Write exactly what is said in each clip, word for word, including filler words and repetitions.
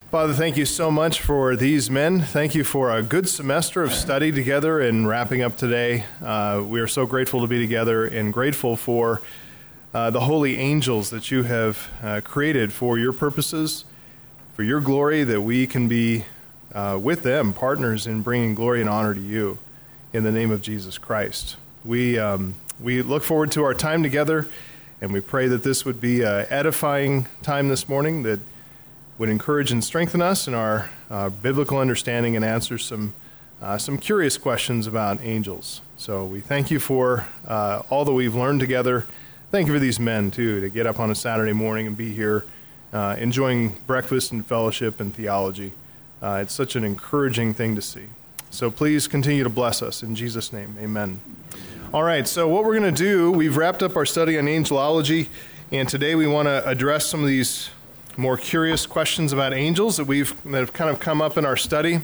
Father, thank you so much for these men. Thank you for a good semester of study together and wrapping up today. Uh, we are so grateful to be together and grateful for uh, the holy angels that you have uh, created for your purposes, for your glory, that we can be uh, with them, partners in bringing glory and honor to you in the name of Jesus Christ. We, um, we look forward to our time together, and we pray that this would be an edifying time this morning, that would encourage and strengthen us in our uh, biblical understanding and answer some uh, some curious questions about angels. So we thank you for uh, all that we've learned together. Thank you for these men, too, to get up on a Saturday morning and be here uh, enjoying breakfast and fellowship and theology. Uh, it's such an encouraging thing to see. So please continue to bless us. In Jesus' name, amen. All right, so what we're going to do, we've wrapped up our study on angelology, and today we want to address some of these more curious questions about angels that we've that have kind of come up in our study.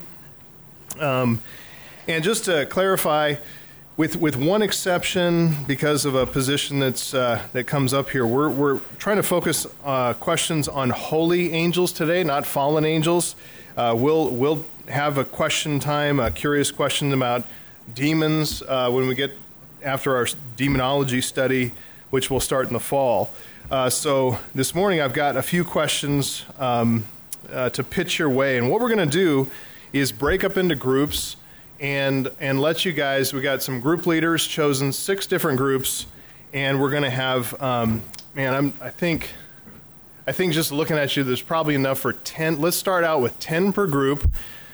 Um, and just to clarify, with with one exception, because of a position that's uh, that comes up here, we're we're trying to focus uh, questions on holy angels today, not fallen angels. Uh, we'll we'll have a question time, a curious question about demons uh, when we get after our demonology study, which will start in the fall. Uh, so this morning I've got a few questions um, uh, to pitch your way, and what we're going to do is break up into groups and and let you guys. We got some group leaders chosen, six different groups, and we're going to have. Um, man, I'm. I think. I think just looking at you, there's probably enough for ten. Let's start out with ten per group.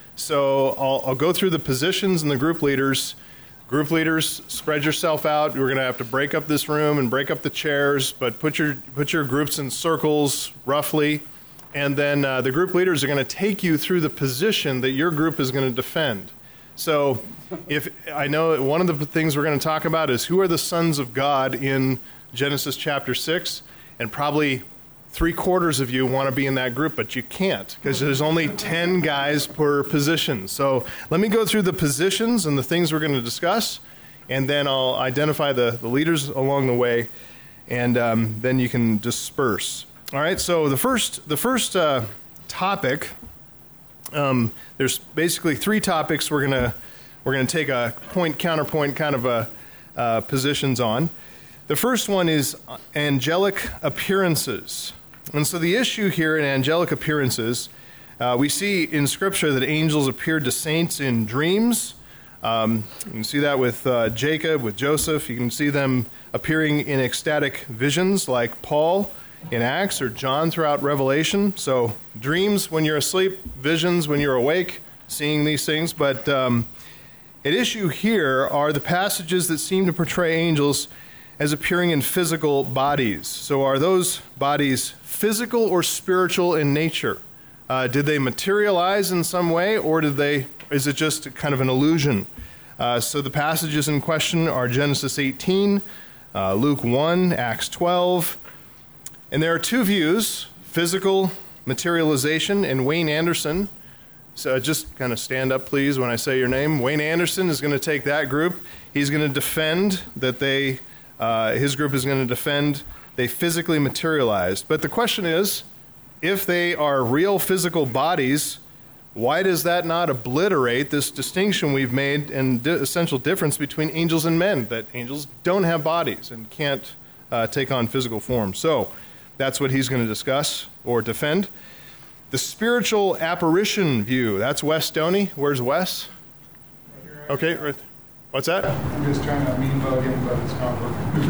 So I'll, I'll go through the positions and the group leaders. Group leaders, spread yourself out. We're going to have to break up this room and break up the chairs, but put your put your groups in circles, roughly. And then uh, the group leaders are going to take you through the position that your group is going to defend. So if I know one of the things we're going to talk about is who are the sons of God in Genesis chapter six, and probably three quarters of you want to be in that group, but you can't because there's only ten guys per position. So let me go through the positions and the things we're going to discuss, and then I'll identify the, the leaders along the way, and um, then you can disperse. All right, so the first, the first uh, topic, um, there's basically three topics we're going to we're going to take a point, counterpoint kind of a, uh, positions on. The first one is angelic appearances. And so the issue here in angelic appearances, uh, we see in Scripture that angels appeared to saints in dreams. Um, you can see that with uh, Jacob, with Joseph. You can see them appearing in ecstatic visions like Paul in Acts or John throughout Revelation. So dreams when you're asleep, visions when you're awake, seeing these things. But um, at issue here are the passages that seem to portray angels as appearing in physical bodies. So are those bodies physical or spiritual in nature? Uh, did they materialize in some way, or did they? Is it just kind of an illusion? Uh, so the passages in question are Genesis eighteen, uh, Luke one, Acts twelve. And there are two views, physical materialization, and Wayne Anderson. So just kind of stand up, please, when I say your name. Wayne Anderson is going to take that group. He's going to defend that they... Uh, his group is going to defend they physically materialized. But the question is, if they are real physical bodies, why does that not obliterate this distinction we've made and di- essential difference between angels and men, that angels don't have bodies and can't uh, take on physical form? So that's what he's going to discuss or defend. The spiritual apparition view, that's Wes Stoney. Where's Wes? Okay, right. What's that? I'm just trying to mean bug him, but it's not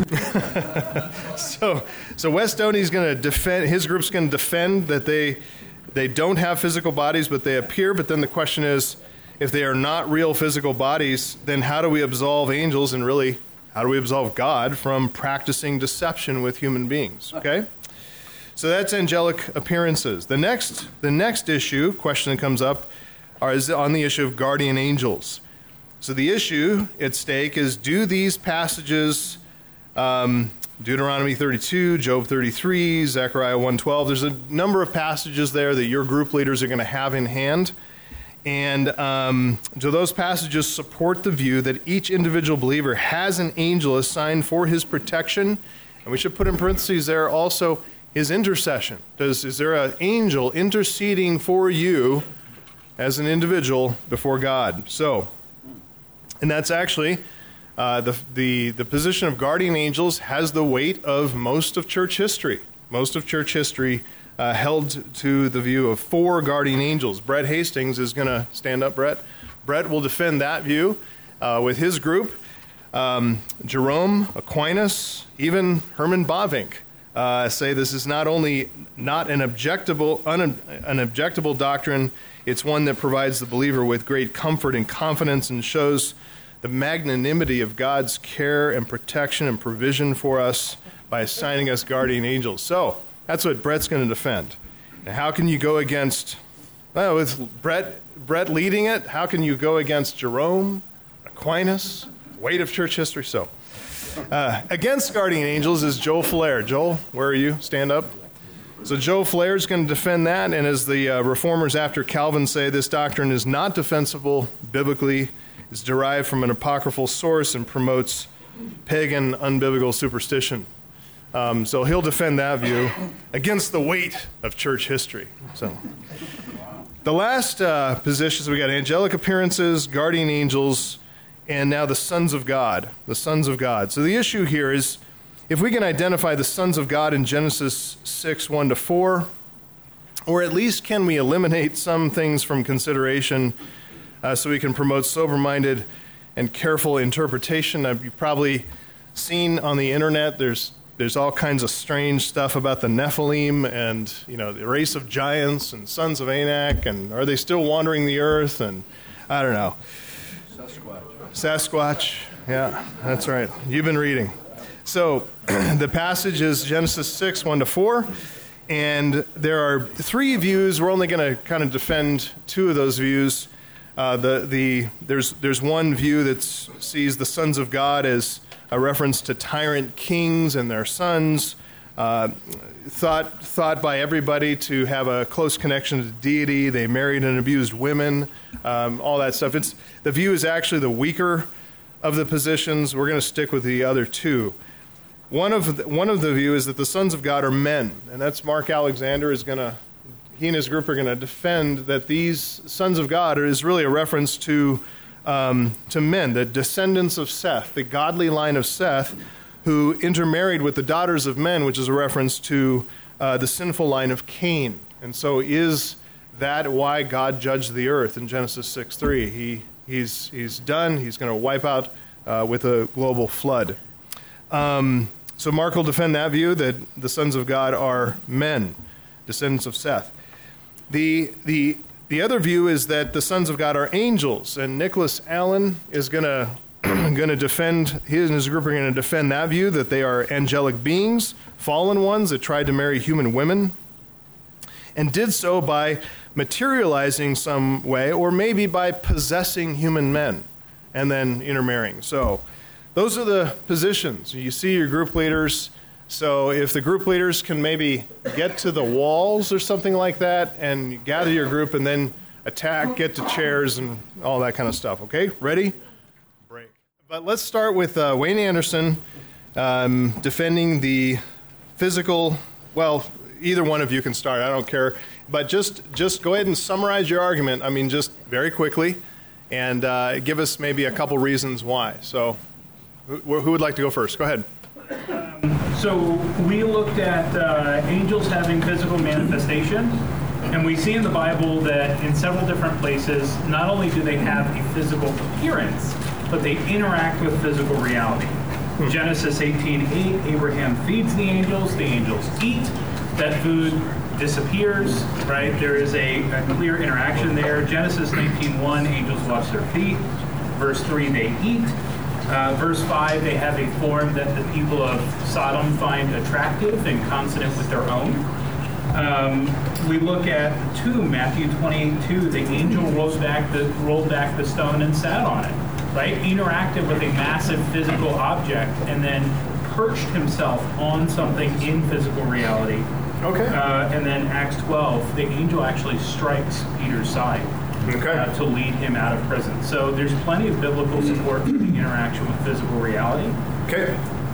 working. so, so Wes Stoney's going to defend. His group's going to defend that they they don't have physical bodies, but they appear. But then the question is, if they are not real physical bodies, then how do we absolve angels, and really, how do we absolve God from practicing deception with human beings? Okay. So that's angelic appearances. The next, the next issue, question that comes up, are, is on the issue of guardian angels. So the issue at stake is, do these passages, um, Deuteronomy thirty-two, Job thirty-three, Zechariah one twelve, there's a number of passages there that your group leaders are going to have in hand. And um, do those passages support the view that each individual believer has an angel assigned for his protection? And we should put in parentheses there also, is intercession. Does, is there an angel interceding for you as an individual before God? So, and that's actually, uh, the, the, the position of guardian angels has the weight of most of church history. Most of church history uh, held to the view of four guardian angels. Brett Hastings is going to stand up, Brett. Brett will defend that view uh, with his group. Um, Jerome, Aquinas, even Herman Bavinck uh, say this is not only not an objectable, un, an objectable doctrine, it's one that provides the believer with great comfort and confidence and shows the magnanimity of God's care and protection and provision for us by assigning us guardian angels. So that's what Brett's going to defend. Now, how can you go against, well, with Brett, Brett leading it, how can you go against Jerome, Aquinas, weight of church history? So uh, against guardian angels is Joe Flair. Joel, where are you? Stand up. So Joe Flair is going to defend that, and as the uh, reformers after Calvin say, this doctrine is not defensible biblically. It's derived from an apocryphal source and promotes pagan, unbiblical superstition. Um, so he'll defend that view against the weight of church history. So the last uh, positions, we got angelic appearances, guardian angels, and now the sons of God, the sons of God. So the issue here is, if we can identify the sons of God in Genesis six, one to four, or at least can we eliminate some things from consideration uh, so we can promote sober-minded and careful interpretation. Uh, you've probably seen on the internet, there's there's all kinds of strange stuff about the Nephilim and, you know, the race of giants and sons of Anak, and are they still wandering the earth? And I don't know. Sasquatch. Sasquatch, yeah, that's right. You've been reading. So the passage is Genesis six, one to four, and there are three views. We're only going to kind of defend two of those views. Uh, the the there's there's one view that sees the sons of God as a reference to tyrant kings and their sons, uh, thought thought by everybody to have a close connection to deity. They married and abused women, um, all that stuff. It's the view is actually the weaker of the positions. We're going to stick with the other two. One of the, one of the view is that the sons of God are men, and that's Mark Alexander is going to, he and his group are going to defend that these sons of God are, is really a reference to um, to men, the descendants of Seth, the godly line of Seth, who intermarried with the daughters of men, which is a reference to uh, the sinful line of Cain. And so is that why God judged the earth in Genesis six three? He he's he's done. He's going to wipe out uh, with a global flood. Um, So Mark will defend that view, that the sons of God are men, descendants of Seth. The the the other view is that the sons of God are angels, and Nicholas Allen is going to going to defend, he and his group are going to defend that view, that they are angelic beings, fallen ones that tried to marry human women, and did so by materializing some way, or maybe by possessing human men and then intermarrying. So those are the positions. You see your group leaders. So if the group leaders can maybe get to the walls or something like that and gather your group and then attack, get to chairs and all that kind of stuff. Okay, ready? Break. But let's start with uh, Wayne Anderson um, defending the physical, well, either one of you can start. I don't care. But just, just go ahead and summarize your argument. I mean, just very quickly, and uh, give us maybe a couple reasons why. So who, who would like to go first? Go ahead. Um, so we looked at uh, angels having physical manifestations, and we see in the Bible that in several different places, not only do they have a physical appearance, but they interact with physical reality. Hmm. Genesis eighteen eight, Abraham feeds the angels, the angels eat, that food disappears, right? There is a, a clear interaction there. Genesis nineteen one, angels wash their feet. Verse three, they eat. Uh, verse five, they have a form that the people of Sodom find attractive and consonant with their own. Um, we look at two, Matthew twenty-eight two, the angel rolled back the, rolled back the stone and sat on it, right? Interacted with a massive physical object and then perched himself on something in physical reality. Okay. Uh, and then Acts twelve, the angel actually strikes Peter's side. Okay. Uh, to lead him out of prison. So there's plenty of biblical support for the interaction with physical reality. Okay.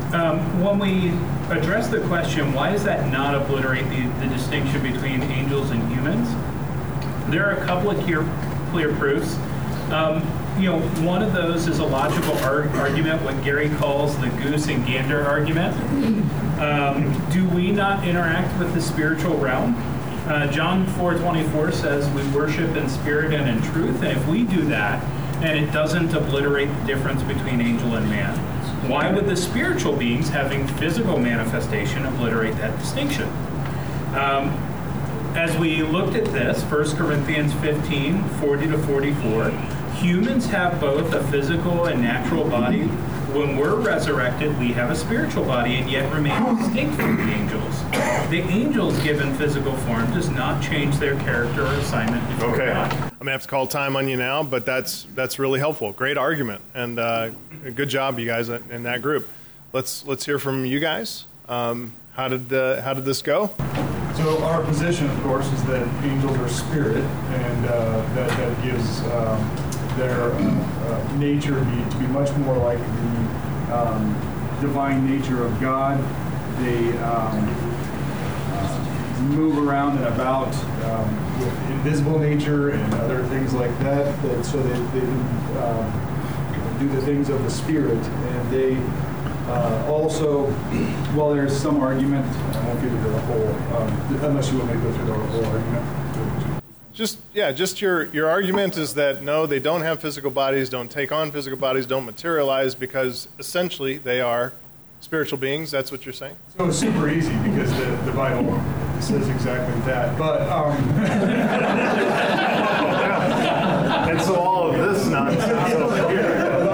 Um, when we address the question, why does that not obliterate the, the distinction between angels and humans? There are a couple of clear, clear proofs. Um, you know, one of those is a logical ar- argument, what Gary calls the goose and gander argument. Um, do we not interact with the spiritual realm? Uh, John four twenty-four says we worship in spirit and in truth, and if we do that, and it doesn't obliterate the difference between angel and man, why would the spiritual beings having physical manifestation obliterate that distinction? Um, as we looked at this, First Corinthians fifteen, forty to forty-four, humans have both a physical and natural body. When we're resurrected, we have a spiritual body and yet remain distinct from the angels. The angels given physical form does not change their character or assignment before Okay. God. I'm going to have to call time on you now, but that's that's really helpful. Great argument, and uh, good job, you guys, in that group. Let's let's hear from you guys. Um, how did uh, how did this go? So our position, of course, is that angels are spirit, and uh, that, that gives um, their uh, uh, nature be, to be much more like the um, divine nature of God. They um, uh, move around and about um, with invisible nature and other things like that, that so they, they um, do the things of the spirit, and they Uh, also, while there's some argument, I won't get into the whole, um, unless you want me to go through the whole argument. Just yeah, just your your argument is that no, they don't have physical bodies, don't take on physical bodies, don't materialize because essentially they are spiritual beings. That's what you're saying? So it's super easy because the, the Bible says exactly that. But um, and so all of this nonsense.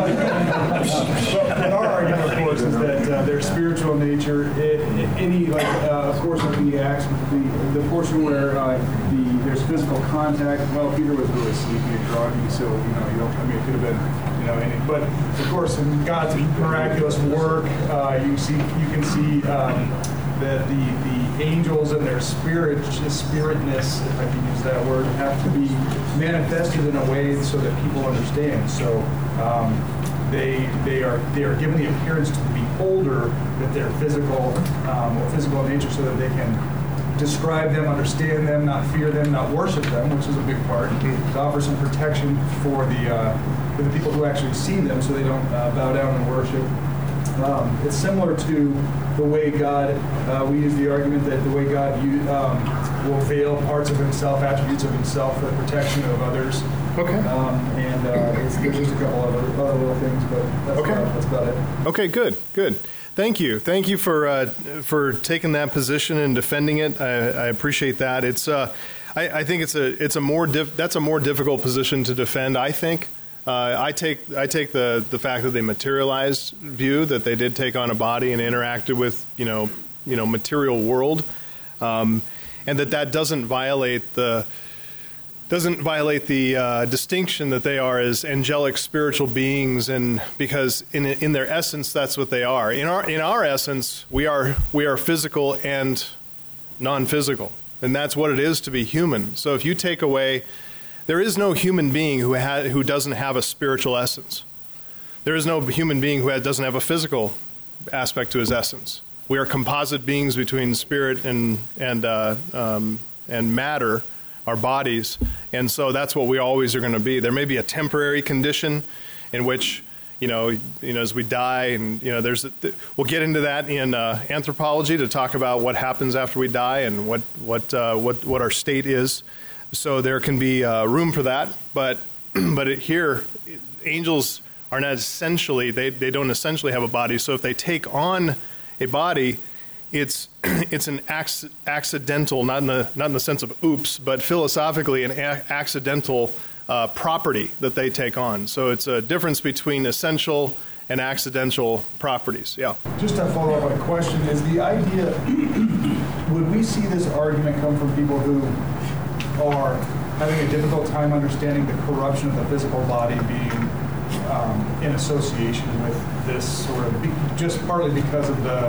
But our argument, of course, is that uh, their spiritual nature, it, it, any like, uh, of course, with the acts, with the the portion where uh, the there's physical contact. Well, Peter was really sleepy and groggy, so you know, you don't. I mean, it could have been, you know, any. But of course, in God's miraculous work, uh, you see, you can see um, that the the angels and their spirit, spiritness, if I can use that word, have to be manifested in a way so that people understand. So. Um, They they are they are given the appearance to the beholder that they're physical um, or physical in nature, so that they can describe them, understand them, not fear them, not worship them, which is a big part. Mm-hmm. To offer some protection for the uh, for the people who actually see them, so they don't uh, bow down and worship. Um, it's similar to the way God. Uh, we use the argument that the way God you, um, will veil parts of Himself, attributes of Himself, for the protection of others. Okay. Um, and uh, it's, there's just a couple other, other little things, but that's, okay. about, that's about it. Okay, good, good. Thank you. Thank you for uh, for taking that position and defending it. I, I appreciate that. It's uh, I, I think it's a it's a more diff- that's a more difficult position to defend, I think. Uh, I take I take the, the fact that they materialized view, that they did take on a body and interacted with you know you know material world, um, and that that doesn't violate the doesn't violate the uh, distinction that they are as angelic spiritual beings, and because in in their essence that's what they are. In our in our essence we are we are physical and non-physical, and that's what it is to be human. So if you take away, there is no human being who ha- who doesn't have a spiritual essence. There is no human being who ha- doesn't have a physical aspect to his essence. We are composite beings between spirit and and uh, um, and matter, our bodies, and so that's what we always are going to be. There may be a temporary condition in which, you know, you know, as we die, and you know, there's. A, we'll get into that in uh, anthropology to talk about what happens after we die and what what uh, what what our state is. So there can be uh, room for that, but but it, here, angels are not essentially. They they don't essentially have a body. So if they take on a body, it's it's an ac- accidental, not in the not in the sense of oops, but philosophically an a- accidental uh, property that they take on. So it's a difference between essential and accidental properties. Yeah. Just to follow up on a question, is the idea, would we see this argument come from people who are having a difficult time understanding the corruption of the physical body being um, in association with this sort of, just partly because of the,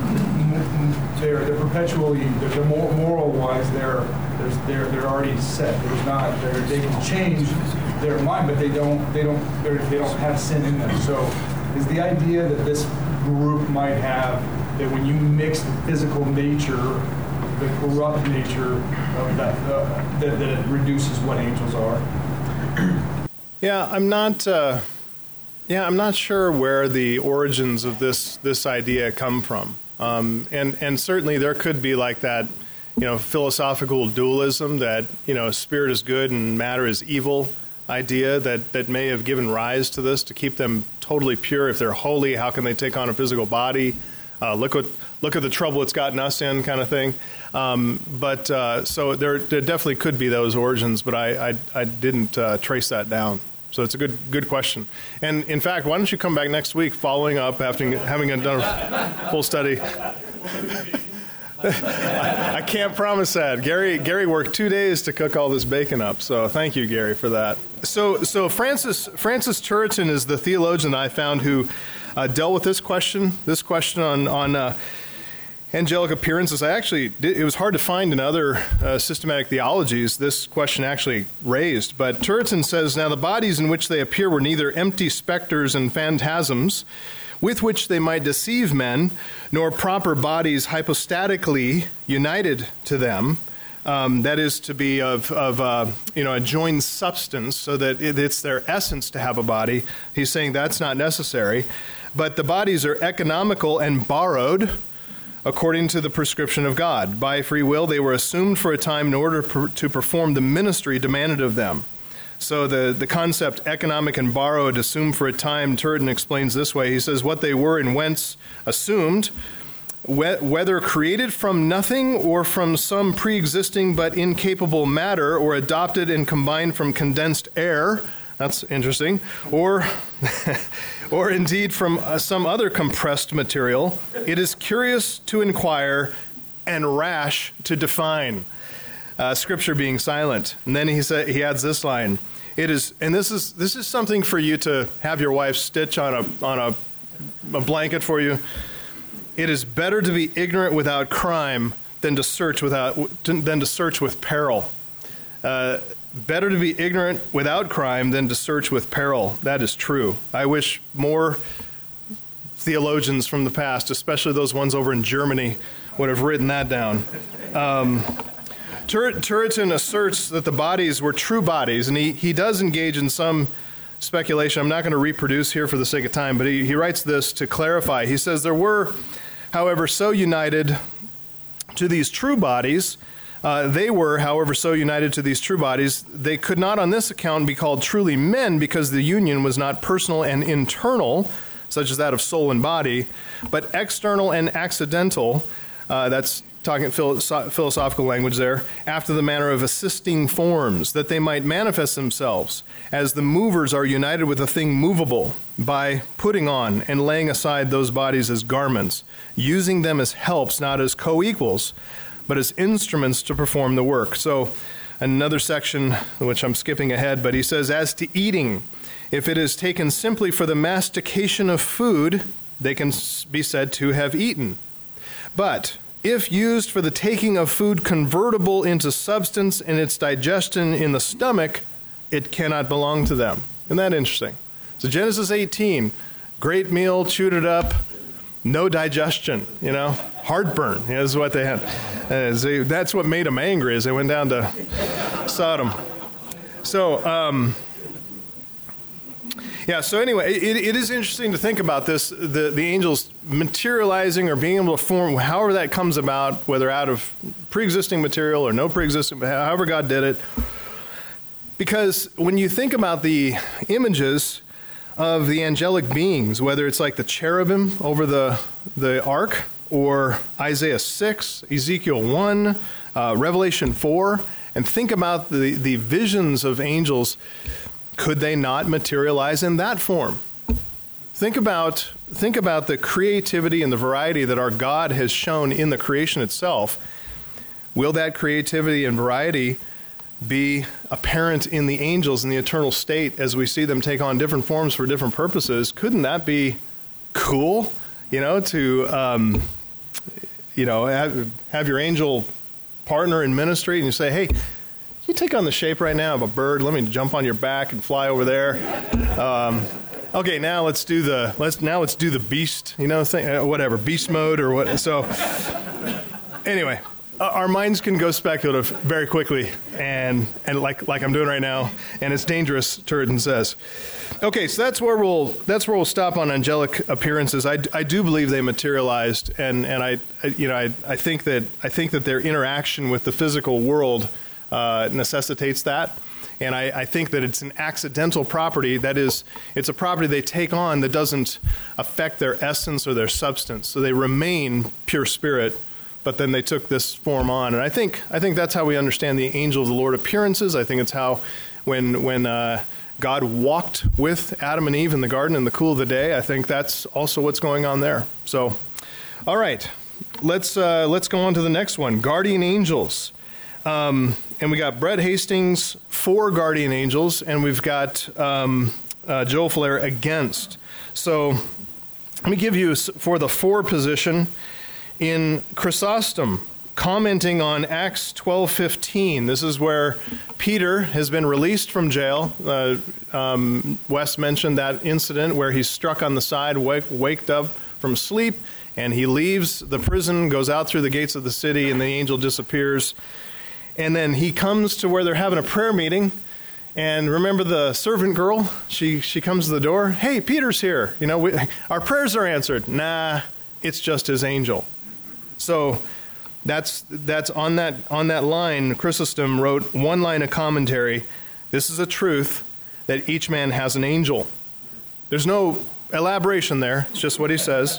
they're, they're perpetually, they're, they're moral wise, they're, there's, they're, they're already set. There's not, they're, they can change their mind, but they don't, they don't, they're, they don't have sin in them. So is the idea that this group might have, that when you mix the physical nature, the corrupt nature of that, uh, that, that it reduces what angels are. Yeah, I'm not. Uh, yeah, I'm not sure where the origins of this this idea come from, um, and and certainly there could be like that, you know, philosophical dualism that, you know, spirit is good and matter is evil idea that that may have given rise to this to keep them totally pure. If they're holy, how can they take on a physical body? Uh, look what look at the trouble it's gotten us in, kind of thing. Um, but uh, so there, there definitely could be those origins, but I I, I didn't uh, trace that down. So it's a good good question. And in fact, why don't you come back next week, following up after having done a full study? I, I can't promise that. Gary Gary worked two days to cook all this bacon up, so thank you, Gary, for that. So so Francis Francis Turretin is the theologian I found who uh, dealt with this question. This question on on uh, angelic appearances. I actually it was hard to find in other uh, systematic theologies this question actually raised. But Turretin says, now the bodies in which they appear were neither empty specters and phantasms, with which they might deceive men, nor proper bodies hypostatically united to them, um, that is to be of, of uh, you know, a joined substance, so that it, it's their essence to have a body. He's saying that's not necessary. But the bodies are economical and borrowed according to the prescription of God. By free will, they were assumed for a time in order per, to perform the ministry demanded of them. So the, the concept economic and borrowed, assumed for a time, Turretin explains this way. He says, what they were and whence assumed, wh- whether created from nothing or from some pre-existing but incapable matter, or adopted and combined from condensed air, that's interesting, or, or indeed from uh, some other compressed material, it is curious to inquire and rash to define. Uh, scripture being silent. And then he said, he adds this line. It is, and this is this is something for you to have your wife stitch on a on a, a blanket for you. It is better to be ignorant without crime than to search without than to search with peril. Uh, better to be ignorant without crime than to search with peril. That is true. I wish more theologians from the past, especially those ones over in Germany, would have written that down. Um, Tur- Turretin asserts that the bodies were true bodies, and he, he does engage in some speculation. I'm not going to reproduce here for the sake of time, but he, he writes this to clarify. He says, there were, however, so united to these true bodies, uh, they were, however, so united to these true bodies, they could not on this account be called truly men, because the union was not personal and internal, such as that of soul and body, but external and accidental. Uh, that's talking philosophical language there, after the manner of assisting forms, that they might manifest themselves, as the movers are united with a thing movable, by putting on and laying aside those bodies as garments, using them as helps, not as co-equals, but as instruments to perform the work. So another section, which I'm skipping ahead, but he says, as to eating, if it is taken simply for the mastication of food, they can be said to have eaten. But if used for the taking of food convertible into substance in its digestion in the stomach, it cannot belong to them. Isn't that interesting? So Genesis eighteen, great meal, chewed it up, no digestion, you know, heartburn is what they had. Uh, they, that's what made them angry, as they went down to Sodom. So, um, yeah, so anyway, it, it is interesting to think about this, the, the angels materializing or being able to form, however that comes about, whether out of pre-existing material or no pre-existing, however God did it. Because when you think about the images of the angelic beings, whether it's like the cherubim over the, the ark, or Isaiah six, Ezekiel one, uh, Revelation four, and think about the, the visions of angels, could they not materialize in that form? Think about, think about the creativity and the variety that our God has shown in the creation itself. Will that creativity and variety be apparent in the angels in the eternal state as we see them take on different forms for different purposes? Couldn't that be cool, you know, to, um, you know, have, have your angel partner in ministry and you say, hey, you take on the shape right now of a bird. Let me jump on your back and fly over there. Um, Okay, now let's do the let's now let's do the beast, you know, thing, uh, whatever, beast mode or what. So anyway, uh, our minds can go speculative very quickly, and and like like I'm doing right now, and it's dangerous, Turretin says. Okay, so that's where we'll that's where we'll stop on angelic appearances. I, I do believe they materialized, and and I, I you know I I think that I think that their interaction with the physical world uh, necessitates that. And I, I think that it's an accidental property. That is, it's a property they take on that doesn't affect their essence or their substance. So they remain pure spirit, but then they took this form on. And I think I think that's how we understand the angel of the Lord appearances. I think it's how when when uh, God walked with Adam and Eve in the garden in the cool of the day, I think that's also what's going on there. So, all right, let's uh, let's go on to the next one. Guardian angels. Um, and we got Brett Hastings for guardian angels, and we've got um, uh, Joel Flair against. So let me give you, for the for position, in Chrysostom, commenting on Acts twelve fifteen. This is where Peter has been released from jail. Uh, um, Wes mentioned that incident where he's struck on the side, wake, waked up from sleep, and he leaves the prison, goes out through the gates of the city, and the angel disappears. And then he comes to where they're having a prayer meeting, and remember the servant girl? She she comes to the door. Hey, Peter's here. You know, we, our prayers are answered. Nah, it's just his angel. So that's that's on that on that line. Chrysostom wrote one line of commentary. This is a truth that each man has an angel. There's no elaboration there. It's just what he says.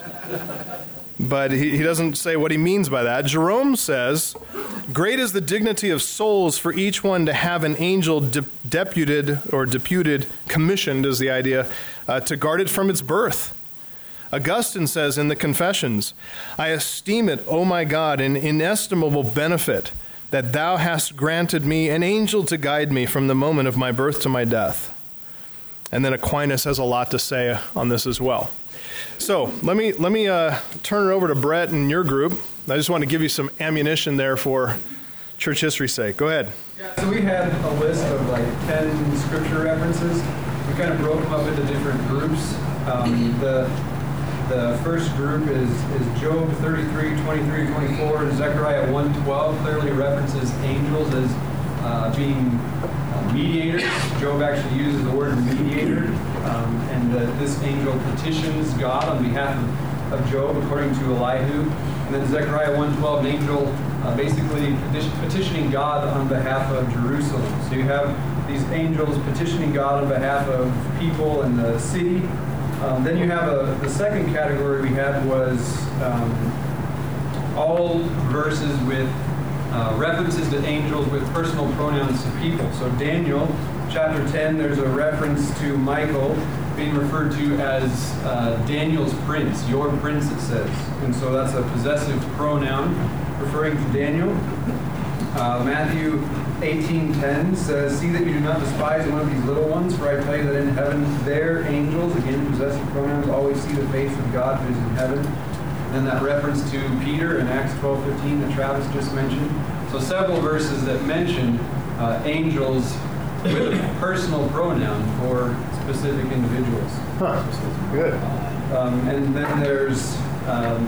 But he, he doesn't say what he means by that. Jerome says, great is the dignity of souls for each one to have an angel de- deputed or deputed, commissioned is the idea, uh, to guard it from its birth. Augustine says in the Confessions, I esteem it, O my God, an inestimable benefit that thou hast granted me an angel to guide me from the moment of my birth to my death. And then Aquinas has a lot to say on this as well. So let me let me uh, turn it over to Brett and your group. I just want to give you some ammunition there for church history's sake. Go ahead. Yeah, so we had a list of like ten scripture references. We kind of broke them up into different groups. Um, the the first group is, is Job thirty-three, twenty-three, twenty-four, and Zechariah one twelve clearly references angels as uh, being uh, mediators. Job actually uses the word mediator. Um, and uh, this angel petitions God on behalf of, of Job, according to Elihu. And then Zechariah one twelve, an angel uh, basically petition, petitioning God on behalf of Jerusalem. So you have these angels petitioning God on behalf of people and the city. Um, then you have a, the second category we had was um, all verses with uh, references to angels with personal pronouns to people. So Daniel chapter ten, there's a reference to Michael being referred to as uh, Daniel's prince, your prince, it says. And so that's a possessive pronoun referring to Daniel. Uh, Matthew eighteen ten says, see that you do not despise one of these little ones, for I tell you that in heaven their angels, again possessive pronouns, always see the face of God who is in heaven. And that reference to Peter in Acts twelve fifteen that Travis just mentioned. So several verses that mention uh, angels with a personal pronoun for specific individuals. Huh. Good. Um, and then there's um,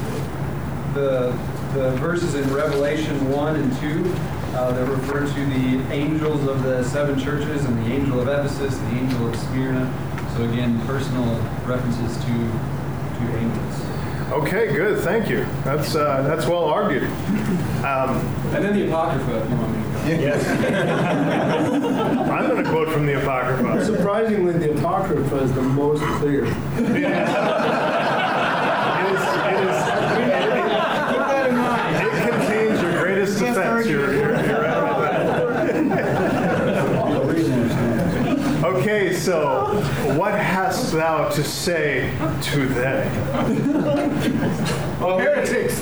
the the verses in Revelation one and two uh, that refer to the angels of the seven churches and the angel of Ephesus, the angel of Smyrna. So again, personal references to to angels. Okay, good. Thank you. That's uh, that's well argued. Um, and then the Apocrypha, if you want me to go. Yes. I'm going to quote from the Apocrypha. Surprisingly, the Apocrypha is the most clear. It is. It is. It is. Keep that in mind. It contains your greatest defense. You're, you're, you're right with that. Okay, so what hast thou to say to them? Oh, heretics.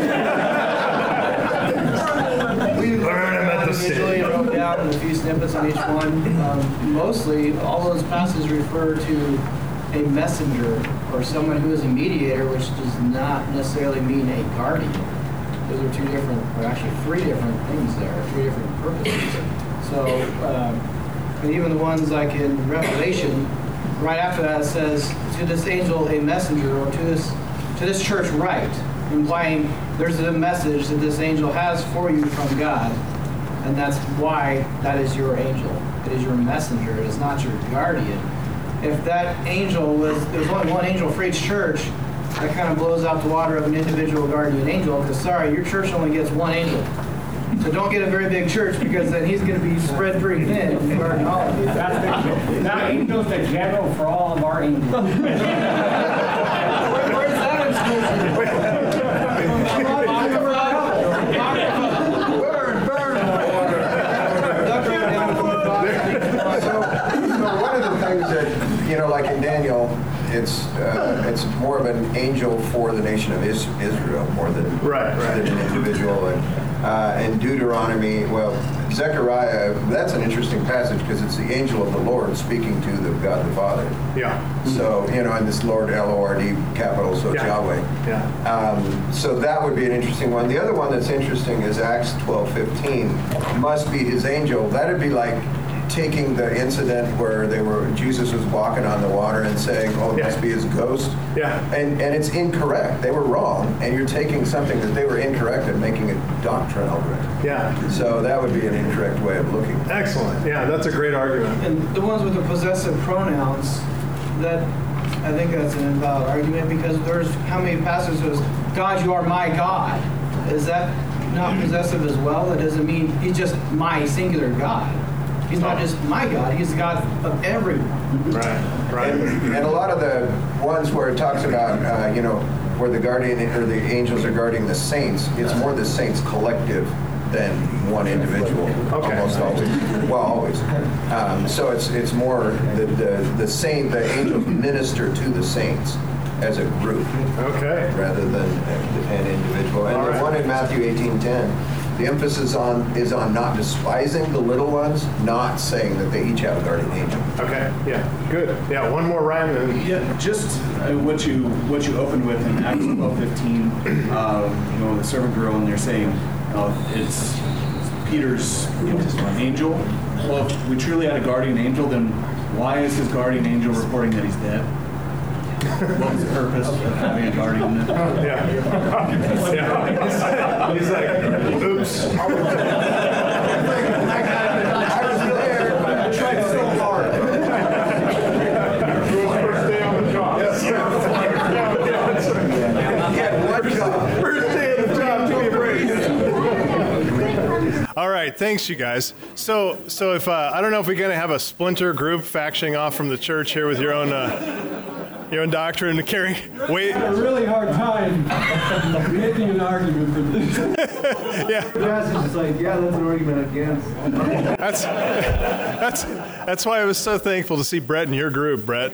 We learn them at the individually stadium. wrote down a few snippets on each one. Um, mostly, all those passages refer to a messenger or someone who is a mediator, which does not necessarily mean a guardian. Those are two different, or actually three different things there, three different purposes. So, um, and even the ones like in Revelation, right after that it says, to this angel a messenger, or to this to this church write, implying there's a message that this angel has for you from God, and that's why that is your angel. It is your messenger. It is not your guardian. If that angel was, there's only one angel for each church, that kind of blows out the water of an individual guardian angel, because sorry, your church only gets one angel. So don't get a very big church, because then he's going to be spread pretty thin and guarding all of you. Now angels the general for all of our angels. Where, where's that in scripture? Burn, burn. So, so one of the things that, you know, like in Daniel, it's uh, it's more of an angel for the nation of Is- Israel more than, Right, right. than an individual. And uh, in Deuteronomy, well, Zechariah, that's an interesting passage because it's the angel of the Lord speaking to the God the Father. Yeah. So, you know, and this Lord, L O R D capital, so it's Yeah. Yahweh. Yeah. Um, so that would be an interesting one. The other one that's interesting is Acts twelve fifteen. Must be his angel. That'd be like taking the incident where they were Jesus was walking on the water and saying, "Oh, it Yeah. must be his ghost." Yeah. And and it's incorrect. They were wrong, and you're taking something that they were incorrect and making it doctrinal. Yeah. So that would be an incorrect way of looking. Excellent. Yeah, that's a great argument. And the ones with the possessive pronouns, that I think that's an invalid argument, because there's how many passages, God, you are my God. Is that not possessive as well? That doesn't mean he's just my singular God. He's not just my God, he's the God of everyone. Right. Right. And, and a lot of the ones where it talks about, uh, you know, where the guardian or the angels are guarding the saints, it's more the saints collective than one individual. Okay. Almost always. Well, always. Um, so it's it's more the the the saint, the angels minister to the saints as a group Okay. rather than an individual. And All the right. one in Matthew eighteen ten, the emphasis on is on not despising the little ones, not saying that they each have a guardian angel. Okay. Yeah. Good. Yeah. One more, Ryan. And Yeah, just uh, what you what you opened with in Acts twelve fifteen, uh, you know, the servant girl, and they're saying uh, it's Peter's you know, angel. Well, if we truly had a guardian angel, then why is his guardian angel reporting that he's dead? What was the purpose of having a guardian then? yeah. yeah. He's like, oops. I was there, but I tried so hard. First day on the job. He had one job. First day of the job, give me a break. All right, thanks, you guys. So, so if uh, I don't know if we're going to have a splinter group factioning off from the church here with your own, uh, your own doctrine to carry. Wait, I had a really hard time making an argument for this. yeah, Passage is like, yeah, that's an argument against. that's that's that's why I was so thankful to see Brett in your group, Brett.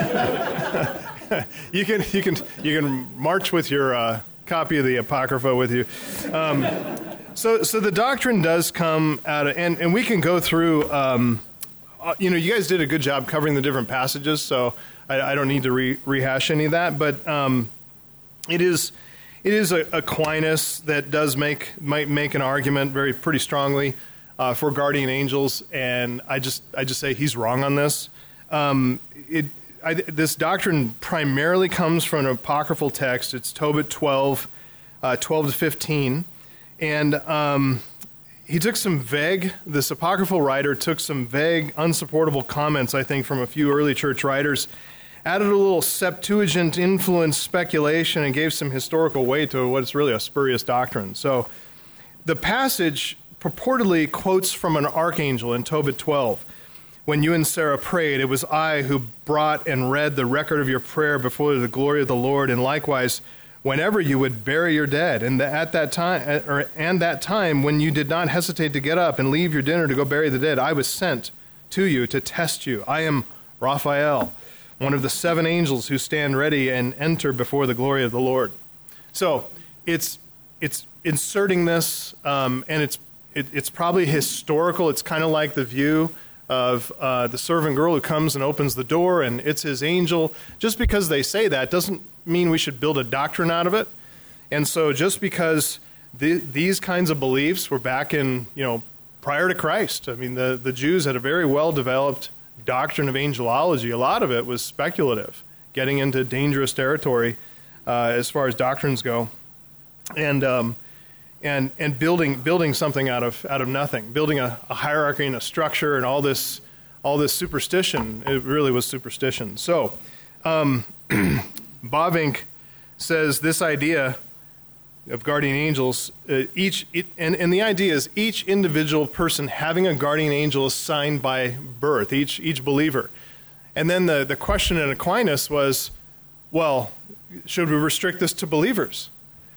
you can you can you can march with your uh, copy of the Apocrypha with you. Um, So, so the doctrine does come out of, and, and we can go through, um, uh, you know, you guys did a good job covering the different passages, so I, I don't need to re, rehash any of that, but um, it is it is a, Aquinas that does make, might make an argument very pretty strongly uh, for guardian angels, and I just I just say he's wrong on this. Um, it I, this doctrine primarily comes from an apocryphal text. It's Tobit twelve, uh, twelve to fifteen. And um, he took some vague, this apocryphal writer took some vague, unsupportable comments, I think, from a few early church writers, added a little Septuagint influence speculation, and gave some historical weight to what is really a spurious doctrine. So the passage purportedly quotes from an archangel in Tobit twelve. When you and Sarah prayed, it was I who brought and read the record of your prayer before the glory of the Lord, and likewise whenever you would bury your dead, and at that time, or and that time when you did not hesitate to get up and leave your dinner to go bury the dead, I was sent to you to test you. I am Raphael, one of the seven angels who stand ready and enter before the glory of the Lord. So it's it's inserting this, um, and it's it, it's probably historical. It's kind of like the view of uh, the servant girl who comes and opens the door, and it's his angel. Just because they say that doesn't mean we should build a doctrine out of it. And so just because the, these kinds of beliefs were back in, you know, prior to Christ, I mean, the, the Jews had a very well-developed doctrine of angelology, a lot of it was speculative, getting into dangerous territory uh, as far as doctrines go, and um, and and building building something out of out of nothing, building a, a hierarchy and a structure and all this all this superstition. It really was superstition. So, um, Bavinck says this idea of guardian angels, uh, each it, and, and the idea is each individual person having a guardian angel assigned by birth, each each believer. And then the, the question in Aquinas was, well, should we restrict this to believers?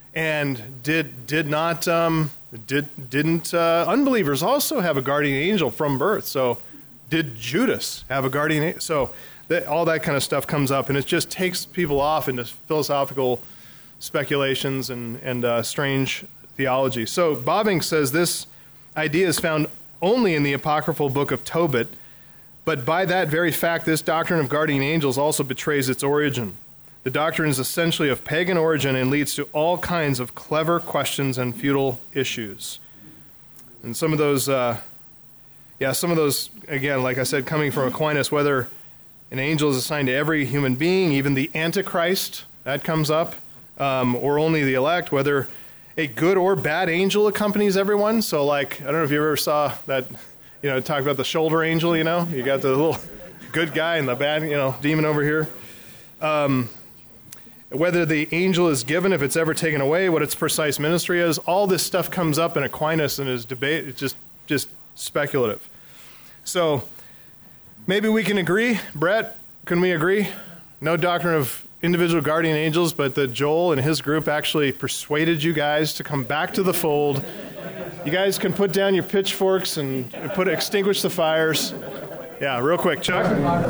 And did did not um, did didn't uh, unbelievers also have a guardian angel from birth? So did Judas have a guardian angel? So that, all that kind of stuff comes up, and it just takes people off into philosophical speculations and, and uh, strange theology. So Bavinck says this idea is found only in the apocryphal book of Tobit, but by that very fact, this doctrine of guardian angels also betrays its origin. The doctrine is essentially of pagan origin and leads to all kinds of clever questions and futile issues. And some of those, uh, yeah, some of those, again, like I said, coming from Aquinas, whether an angel is assigned to every human being, even the Antichrist, that comes up. Um, or only the elect, whether a good or bad angel accompanies everyone. So, like, I don't know if you ever saw that, you know, talk about the shoulder angel, you know? You got the little good guy and the bad, you know, demon over here. Um, whether the angel is given, if it's ever taken away, what its precise ministry is, all this stuff comes up in Aquinas and his debate. It's just, just speculative. So, maybe we can agree. Brett, can we agree? No doctrine of individual guardian angels, but that Joel and his group actually persuaded you guys to come back to the fold. You guys can put down your pitchforks and put extinguish the fires. Yeah, real quick, Chuck.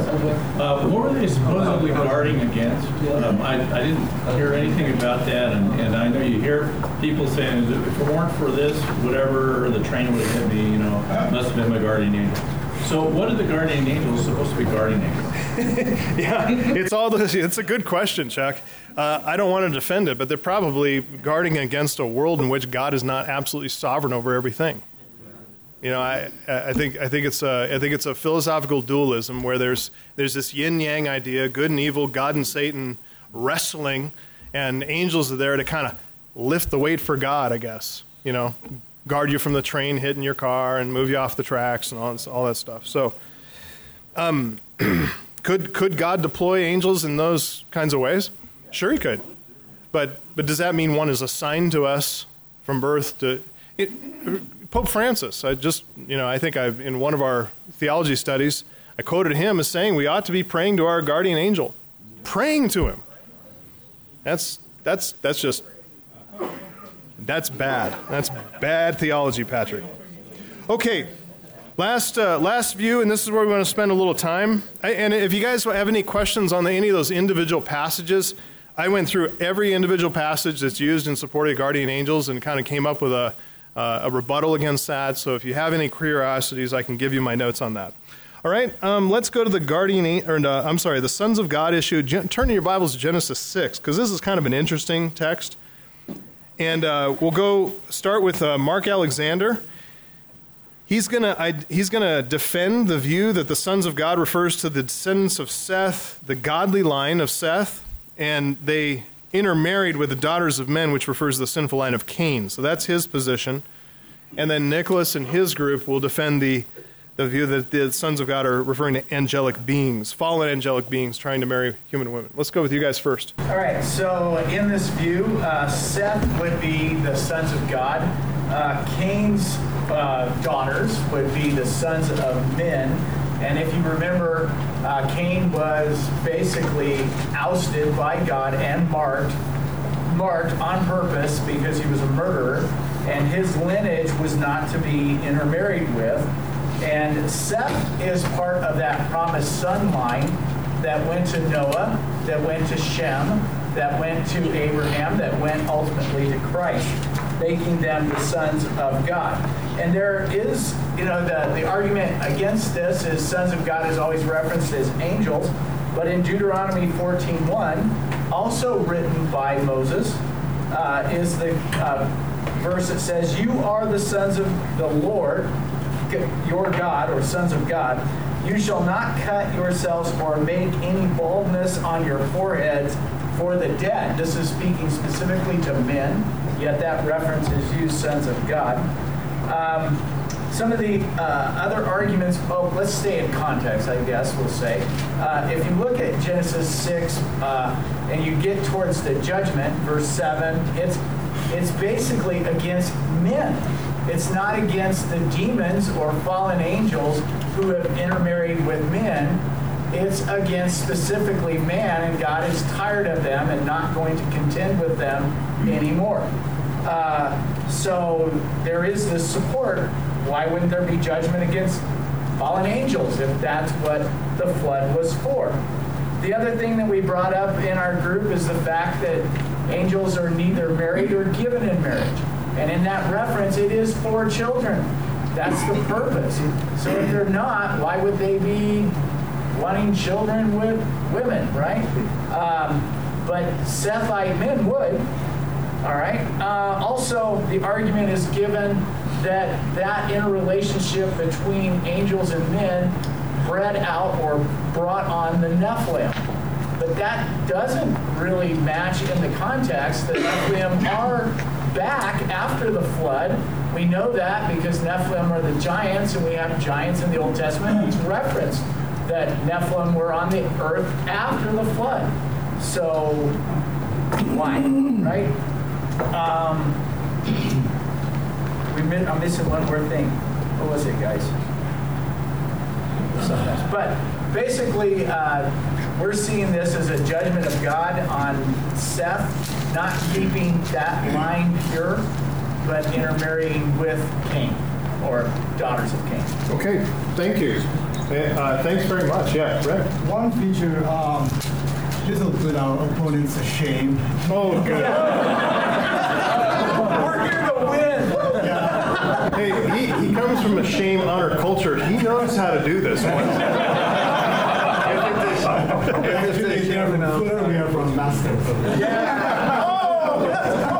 Uh, what were they supposedly guarding against? Um, I, I didn't hear anything about that, and, and I know you hear people saying, if it weren't for this, whatever, the train would have hit me, you know, must have been my guardian angel. So what are the guardian angels supposed to be guarding against? Yeah, it's all this. It's a good question, Chuck. Uh, I don't want to defend it, but they're probably guarding against a world in which God is not absolutely sovereign over everything. You know, I, I think I think it's a I think it's a philosophical dualism where there's there's this yin yang idea, good and evil, God and Satan wrestling, and angels are there to kind of lift the weight for God, I guess. You know, guard you from the train hitting your car and move you off the tracks and all this, all that stuff. So, um. Could could God deploy angels in those kinds of ways? Sure, he could. But but does that mean one is assigned to us from birth to it, Pope Francis? I just you know I think I've in one of our theology studies I quoted him as saying we ought to be praying to our guardian angel, praying to him. That's that's that's just that's bad. That's bad theology, Patrick. Okay. Last uh, last view, and this is where we want to spend a little time. I, and if you guys have any questions on the, any of those individual passages, I went through every individual passage that's used in support of guardian angels and kind of came up with a, uh, a rebuttal against that. So if you have any curiosities, I can give you my notes on that. All right, um, let's go to the guardian, or uh, I'm sorry, the Sons of God issue. Gen- turn in your Bibles to Genesis six, because this is kind of an interesting text. And uh, we'll go start with uh, Mark Alexander. He's going to he's gonna defend the view that the sons of God refers to the descendants of Seth, the godly line of Seth, and they intermarried with the daughters of men, which refers to the sinful line of Cain. So that's his position. And then Nicholas and his group will defend the, the view that the sons of God are referring to angelic beings, fallen angelic beings trying to marry human women. Let's go with you guys first. All right, so in this view, uh, Seth would be the sons of God. Uh, Cain's uh, daughters would be the sons of men. And if you remember, uh, Cain was basically ousted by God and marked, marked on purpose because he was a murderer, and his lineage was not to be intermarried with. And Seth is part of that promised son line that went to Noah, that went to Shem, that went to Abraham, that went ultimately to Christ, making them the sons of God. And there is, you know, the, the argument against this is sons of God is always referenced as angels, but in Deuteronomy fourteen one, also written by Moses, uh, is the uh, verse that says, "You are the sons of the Lord, your God," or sons of God. You shall not cut yourselves or make any baldness on your foreheads for the dead. This is speaking specifically to men, yet that reference is used sons of God. Um, some of the uh, other arguments, oh, let's stay in context, I guess we'll say. Uh, if you look at Genesis six uh, and you get towards the judgment, verse seven, it's, it's basically against men. It's not against the demons or fallen angels who have intermarried with men. It's against specifically man, and God is tired of them and not going to contend with them anymore. Uh, so there is this support. Why wouldn't there be judgment against fallen angels if that's what the flood was for? The other thing that we brought up in our group is the fact that angels are neither married or given in marriage. And in that reference, it is for children. That's the purpose. So if they're not, why would they be wanting children with women, right? Um, but Sethite men would, all right? Uh, also, the argument is given that that interrelationship between angels and men bred out or brought on the Nephilim. But that doesn't really match in the context. The Nephilim are back after the flood. We know that because Nephilim are the giants, and we have giants in the Old Testament. It's referenced that Nephilim were on the earth after the flood. So, why, right? Um, we miss, I'm missing one more thing. What was it, guys? But basically, uh, we're seeing this as a judgment of God on Seth, not keeping that line pure, but intermarrying with Cain, or daughters of Cain. Okay, thank you. Uh, thanks very much. Yeah, Rick. One feature, um, this will put our opponents to shame. Oh, good. We're here to win. Yeah. Hey, he, he comes from a shame honor culture. He knows how to do this one. Actually, they are from Fuller, we are from Master. Yeah. Oh!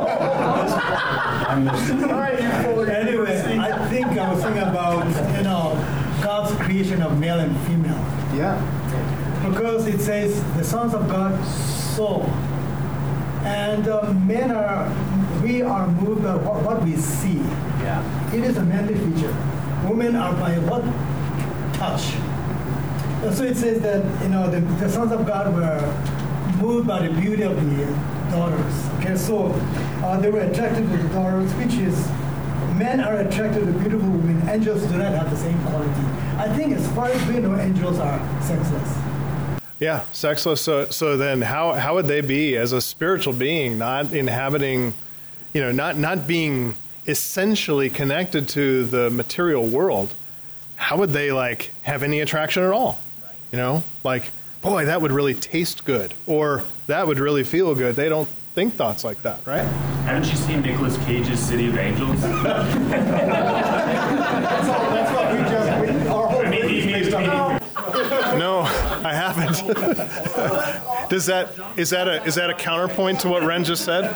I missed it. All right, you Fuller. Anyway, I think I was thinking about, you know, God's creation of male and female. Yeah. Because it says the sons of God saw. And uh, men are, we are moved by what, what we see. Yeah. It is a manly feature. Women are by what? Touch. And so it says that, you know, the, the sons of God were moved by the beauty of the daughters. Okay, so uh, they were attracted to the daughters, which is, men are attracted to beautiful women. Angels do not have the same quality. I think as far as we know, angels are sexless. Yeah, sexless. So, so then how, how would they be as a spiritual being, not inhabiting, you know, not, not being essentially connected to the material world? How would they, like, have any attraction at all? You know, like, boy, that would really taste good, or that would really feel good. They don't think thoughts like that, right? Haven't you seen Nicolas Cage's City of Angels? That's, all, that's what we just, we, our whole I mean, he, based on. No, I haven't. Does that is that a is that a counterpoint to what Ren just said?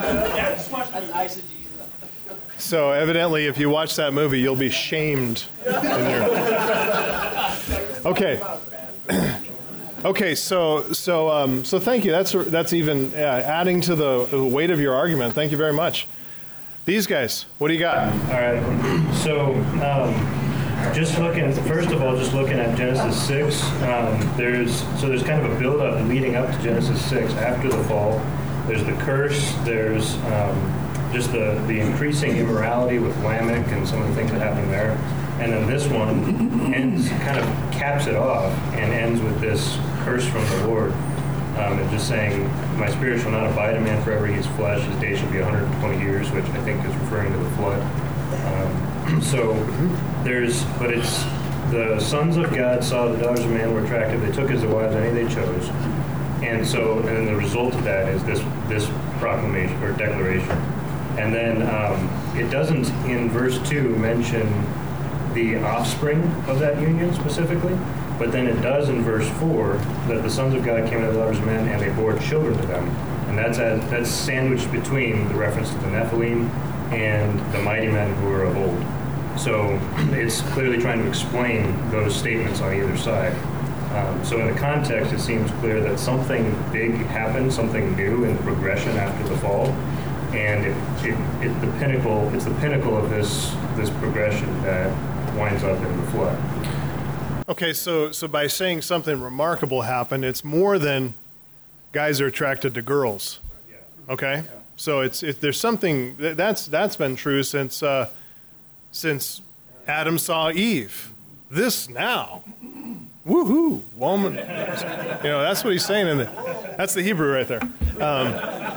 So evidently, if you watch that movie, you'll be shamed. In your... Okay. Okay. So so um, so thank you. That's that's even uh, adding to the weight of your argument. Thank you very much. These guys, what do you got? All right. So. Um, Just looking, first of all, just looking at Genesis six, um, there's so there's kind of a build-up leading up to Genesis six after the fall. There's the curse. There's um, just the, the increasing immorality with Lamech and some of the things that happen there. And then this one ends, kind of caps it off and ends with this curse from the Lord. Um, and just saying, my spirit shall not abide in man forever, he is flesh, his days shall be one hundred twenty years, which I think is referring to the flood. Um, So there's, but it's the sons of God saw the daughters of man were attractive. They took as their wives any they chose, and so and then the result of that is this this proclamation or declaration. And then um, it doesn't in verse two mention the offspring of that union specifically, but then it does in verse four that the sons of God came to the daughters of men and they bore children to them, and that's as, that's sandwiched between the reference to the Nephilim and the mighty men who were of old. So it's clearly trying to explain those statements on either side. Um, so in the context, it seems clear that something big happened, something new in progression after the fall, and it, it, it the pinnacle it's the pinnacle of this this progression that winds up in the flood. Okay, so so by saying something remarkable happened, it's more than guys are attracted to girls. Okay, so it's it, there's something that's that's been true since uh, since Adam saw Eve. This now. Woohoo, woman! You know, that's what he's saying in the. That's the Hebrew right there. Um,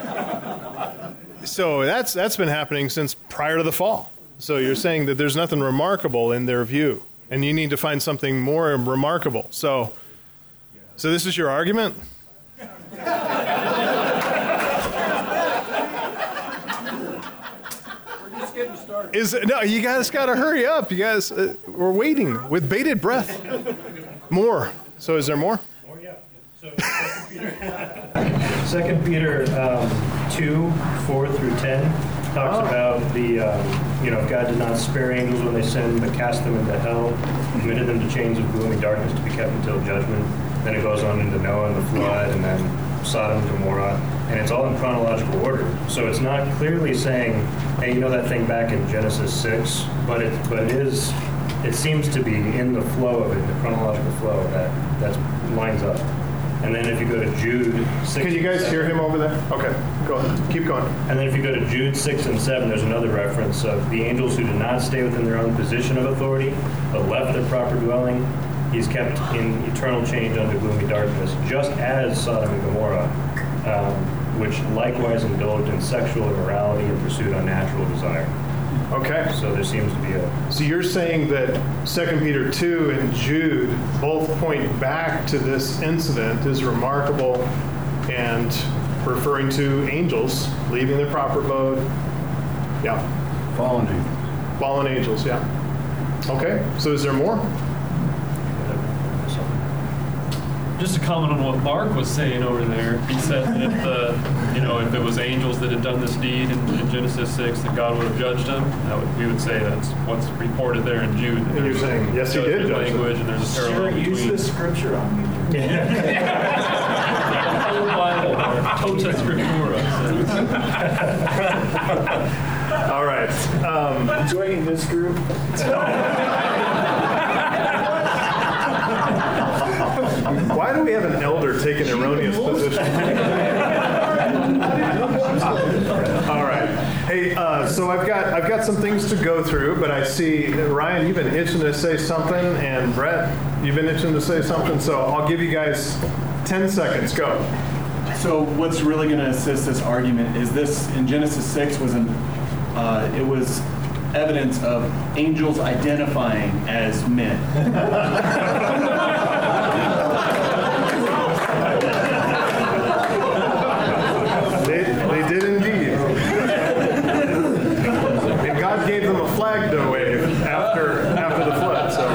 so that's that's been happening since prior to the fall. So you're saying that there's nothing remarkable in their view, and you need to find something more remarkable. So, so this is your argument. Is no, you guys got to hurry up. You guys, uh, we're waiting with bated breath. More. So is there more? More, yeah. So Second Peter um, two, four through ten talks oh. about the, um, you know, God did not spare angels when they sinned, but cast them into hell, committed them to chains of gloomy darkness to be kept until judgment. Then it goes on into Noah and the flood, and then Sodom and Gomorrah, and it's all in chronological order. So it's not clearly saying, hey, you know that thing back in Genesis six, but it but it is. It seems to be in the flow of it, the chronological flow that that lines up. And then if you go to Jude six, can you guys seven, hear him over there? Okay, go ahead, keep going. And then if you go to Jude six and seven, there's another reference of the angels who did not stay within their own position of authority, but left their proper dwelling. He's kept in eternal change under gloomy darkness, just as Sodom and Gomorrah, um, which likewise indulged in sexual immorality and pursued unnatural desire. Okay. So there seems to be a... So you're saying that Second Peter two and Jude both point back to this incident as remarkable and referring to angels leaving their proper abode. Yeah. Fallen angels. Fallen angels, yeah. Okay. So is there more? Just to comment on what Mark was saying over there, he said that if the, you know, if it was angels that had done this deed in, in Genesis six, that God would have judged them. That would, we would say that's what's reported there in Jude. And you're saying, yes, he did judge language, them. And there's a parallel Sure, use between the scripture on me. the whole Bible, tota scriptura. All right. Um, Joining this group. Why do we have an elder take an erroneous position? All right. Hey, uh, so I've got I've got some things to go through, but I see Ryan, you've been itching to say something, and Brett, you've been itching to say something. So I'll give you guys ten seconds. Go. So what's really going to assist this argument is this in Genesis six was an uh, it was evidence of angels identifying as men. they, they did indeed. And God gave them a flag to wave after after the flood. So,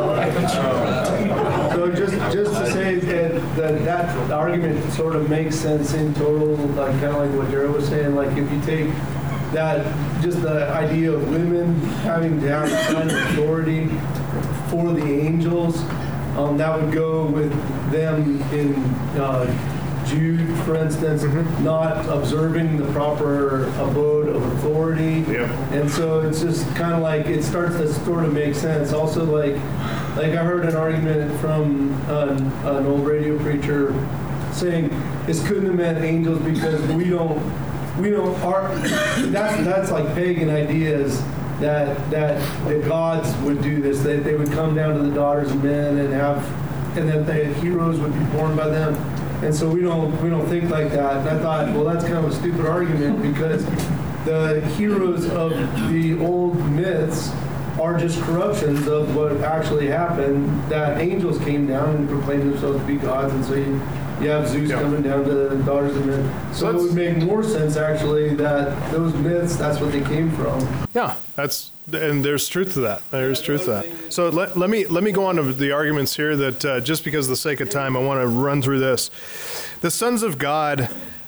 so just just to say that, that that argument sort of makes sense in total, like kind of like what Daryl was saying. Like if you take that, just the idea of women having to have kind of authority for the angels, um, that would go with them in uh, Jude, for instance, mm-hmm. not observing the proper abode of authority. Yep. And so it's just kind of like, it starts to sort of make sense. Also, like, like I heard an argument from an, an old radio preacher saying this couldn't have meant angels because we don't We don't. Our, that's that's like pagan ideas that that the gods would do this. That they would come down to the daughters of men and have, and that the heroes would be born by them. And so we don't we don't think like that. And I thought, well, that's kind of a stupid argument because the heroes of the old myths are just corruptions of what actually happened. That angels came down and proclaimed themselves to be gods, and so you. You have Zeus yeah. coming down to the daughters of men. So, so it would make more sense, actually, that those myths, that's what they came from. Yeah, that's and there's truth to that. There's truth to that. So let, let me let me go on to the arguments here that uh, just because of the sake of time, I want to run through this. The sons of God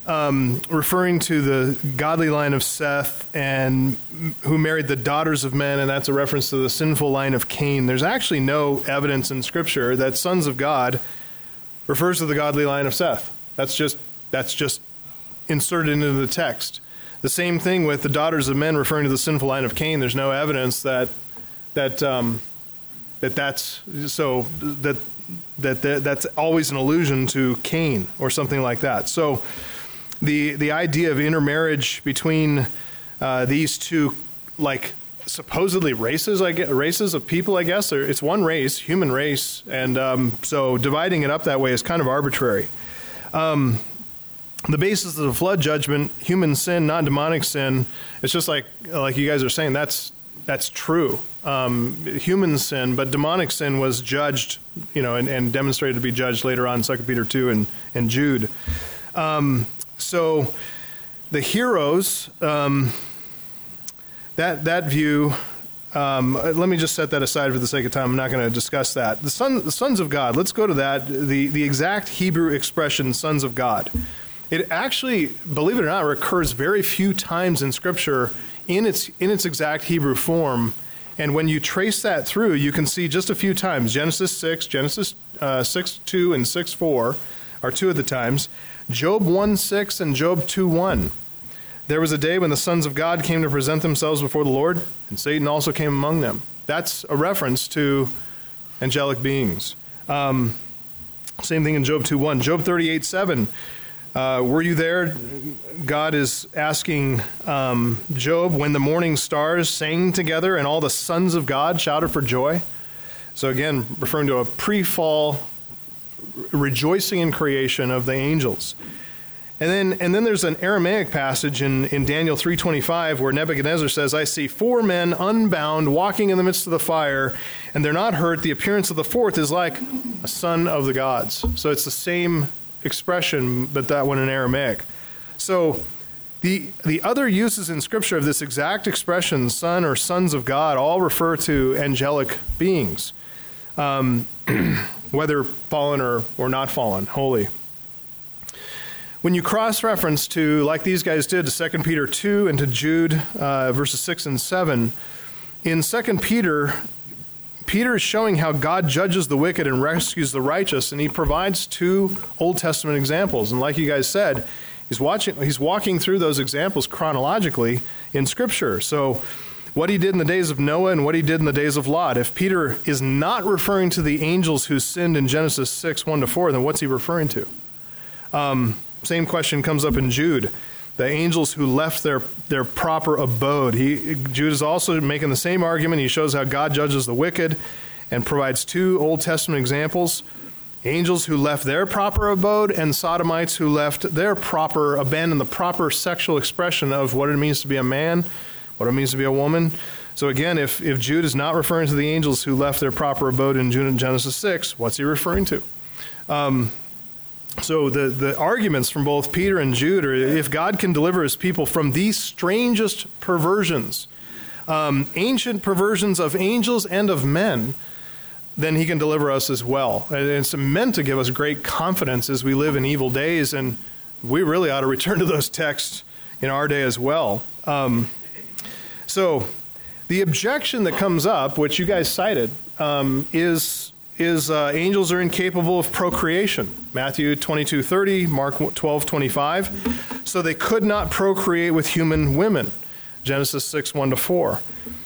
um, referring to the godly line of Seth and who married the daughters of men, and that's a reference to the sinful line of Cain. There's actually no evidence in Scripture that sons of God refers to the godly line of Seth. That's just that's just inserted into the text. The same thing with the daughters of men referring to the sinful line of Cain. There's no evidence that that um, that that's so that, that that that's always an allusion to Cain or something like that. So the the idea of intermarriage between uh, these two, like supposedly races, I guess, races of people, I guess, or it's one race, human race, and um, so dividing it up that way is kind of arbitrary. Um, the basis of the flood judgment, human sin, not demonic sin, it's just like like you guys are saying, that's that's true. Um, human sin, but demonic sin was judged, you know, and, and demonstrated to be judged later on in Second Peter two and, and Jude. Um, so the heroes, um, that that view, um, let me just set that aside for the sake of time. I'm not going to discuss that. The, son, the sons of God, let's go to that. The, the exact Hebrew expression, sons of God. It actually, believe it or not, recurs very few times in Scripture in its in its exact Hebrew form. And when you trace that through, you can see just a few times. Genesis six, Genesis uh, six two, and six four are two of the times. Job one six and Job two one. There was a day when the sons of God came to present themselves before the Lord, and Satan also came among them. That's a reference to angelic beings. Um, same thing in Job two one. Job thirty-eight seven. Uh, were you there? God is asking um, Job, when the morning stars sang together and all the sons of God shouted for joy. So again, referring to a pre-fall rejoicing in creation of the angels. And then and then there's an Aramaic passage in, in Daniel three twenty-five where Nebuchadnezzar says, I see four men unbound walking in the midst of the fire, and they're not hurt. The appearance of the fourth is like a son of the gods. So it's the same expression, but that one in Aramaic. So the the other uses in Scripture of this exact expression, son or sons of God, all refer to angelic beings, um, whether fallen or, or not fallen, holy. When you cross-reference to, like these guys did, to Second Peter two and to Jude uh, verses six and seven, in Second Peter, Peter is showing how God judges the wicked and rescues the righteous, and he provides two Old Testament examples. And like you guys said, he's watching, he's walking through those examples chronologically in Scripture. So what he did in the days of Noah and what he did in the days of Lot. If Peter is not referring to the angels who sinned in Genesis six, one to four, then what's he referring to? Um, same question comes up in Jude. The angels who left their, their proper abode. He, Jude is also making the same argument. He shows how God judges the wicked and provides two Old Testament examples. Angels who left their proper abode and sodomites who left their proper, abandoned the proper sexual expression of what it means to be a man, what it means to be a woman. So again, if, if Jude is not referring to the angels who left their proper abode in Genesis six, what's he referring to? Um, So the, the arguments from both Peter and Jude are, if God can deliver his people from these strangest perversions, um, ancient perversions of angels and of men, then he can deliver us as well. And it's meant to give us great confidence as we live in evil days, and we really ought to return to those texts in our day as well. Um, so the objection that comes up, which you guys cited, um, is... is uh, angels are incapable of procreation. Matthew twenty-two thirty, Mark twelve twenty-five. So they could not procreate with human women. Genesis six, one to four.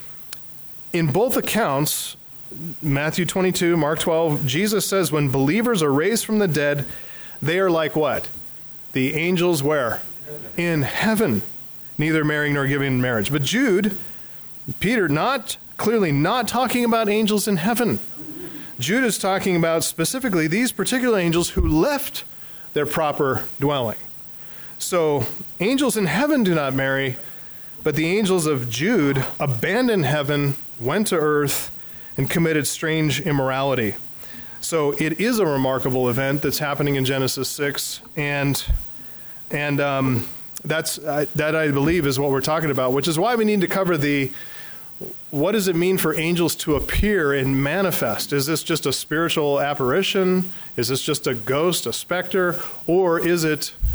In both accounts, Matthew twenty-two, Mark twelve, Jesus says when believers are raised from the dead, they are like what? The angels where? In heaven. Neither marrying nor giving in marriage. But Jude, Peter, not clearly not talking about angels in heaven. Jude is talking about specifically these particular angels who left their proper dwelling. So angels in heaven do not marry, but the angels of Jude abandoned heaven, went to earth, and committed strange immorality. So it is a remarkable event that's happening in Genesis six, and and um, that's uh, that I believe is what we're talking about, which is why we need to cover the what does it mean for angels to appear and manifest? Is this just a spiritual apparition? Is this just a ghost, a specter? Or is it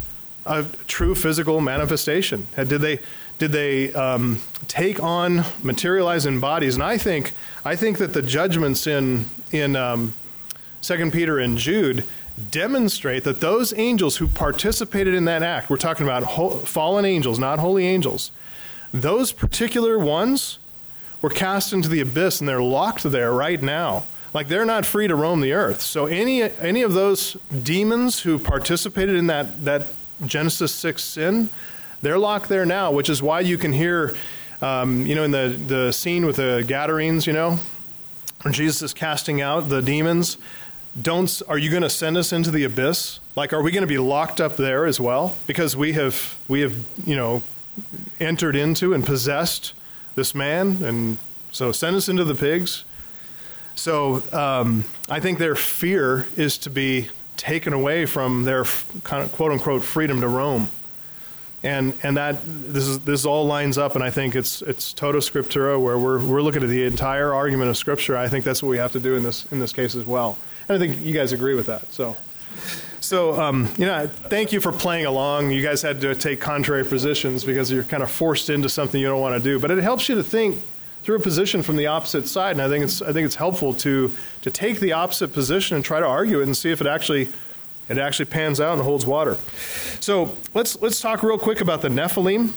a true physical manifestation? Did they did they um, take on, materialize in bodies? And I think I think that the judgments in in um, Second Peter and Jude demonstrate that those angels who participated in that act, we're talking about ho- fallen angels, not holy angels, those particular ones were cast into the abyss, and they're locked there right now. Like, they're not free to roam the earth. So any any of those demons who participated in that, that Genesis six sin, they're locked there now, which is why you can hear, um, you know, in the, the scene with the Gadarenes, you know, when Jesus is casting out the demons, don't, are you going to send us into the abyss? Like, are we going to be locked up there as well? Because we have, we have, you know, entered into and possessed this man, and so send us into the pigs. So um, I think their fear is to be taken away from their kind of quote unquote freedom to roam, and and that this is this all lines up, and I think it's it's toto scriptura, where we're we're looking at the entire argument of Scripture. I think that's what we have to do in this in this case as well, and I think you guys agree with that. So. So, um, you know, thank you for playing along. You guys had to take contrary positions because you're kind of forced into something you don't want to do. But it helps you to think through a position from the opposite side, and I think it's I think it's helpful to to take the opposite position and try to argue it and see if it actually it actually pans out and holds water. So let's let's talk real quick about the Nephilim,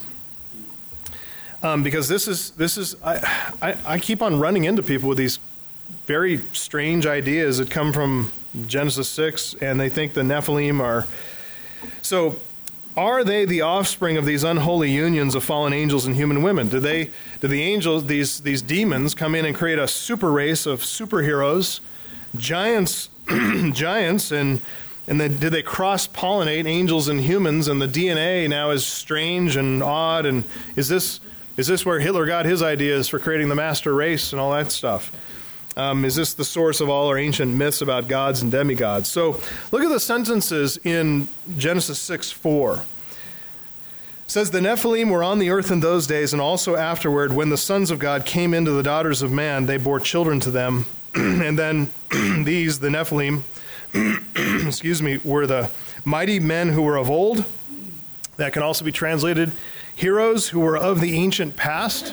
um, because this is this is I, I I keep on running into people with these very strange ideas that come from Genesis six, and they think the Nephilim are... So, are they the offspring of these unholy unions of fallen angels and human women? Do they, do the angels, these these demons, come in and create a super race of superheroes, giants, giants, and and then do they cross-pollinate angels and humans? And the D N A now is strange and odd. And is this is this where Hitler got his ideas for creating the master race and all that stuff? Um, is this the source of all our ancient myths about gods and demigods? So look at the sentences in Genesis six four. It says, the Nephilim were on the earth in those days, and also afterward, when the sons of God came into the daughters of man, they bore children to them. And then these, the Nephilim, excuse me, were the mighty men who were of old. That can also be translated heroes who were of the ancient past.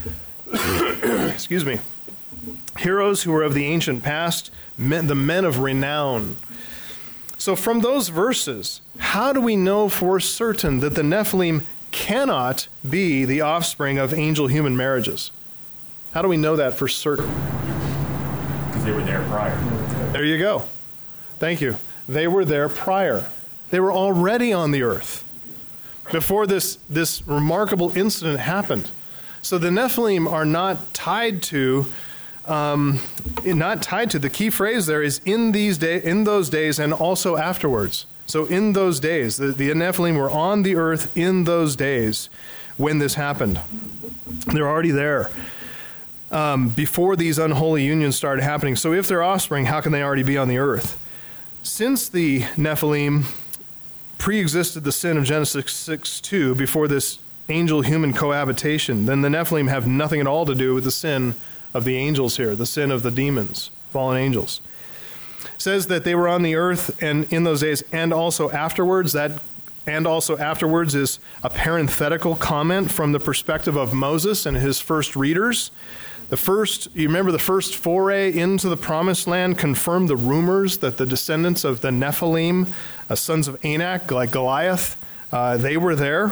Excuse me. Heroes who were of the ancient past, men, the men of renown. So from those verses, how do we know for certain that the Nephilim cannot be the offspring of angel-human marriages? How do we know that for certain? Because they were there prior. There you go. Thank you. They were there prior. They were already on the earth before this, this remarkable incident happened. So the Nephilim are not tied to Um, not tied to. The key phrase there is in these day, in those days, and also afterwards. So in those days, the, the Nephilim were on the earth in those days when this happened. They're already there um, before these unholy unions started happening. So if they're offspring, how can they already be on the earth? Since the Nephilim pre-existed the sin of Genesis six two before this angel-human cohabitation, then the Nephilim have nothing at all to do with the sin of the angels here, the sin of the demons, fallen angels. It says that they were on the earth and in those days and also afterwards. That and also afterwards is a parenthetical comment from the perspective of Moses and his first readers. The first, you remember the first foray into the promised land confirmed the rumors that the descendants of the Nephilim, uh, sons of Anak, like Goliath, uh, they were there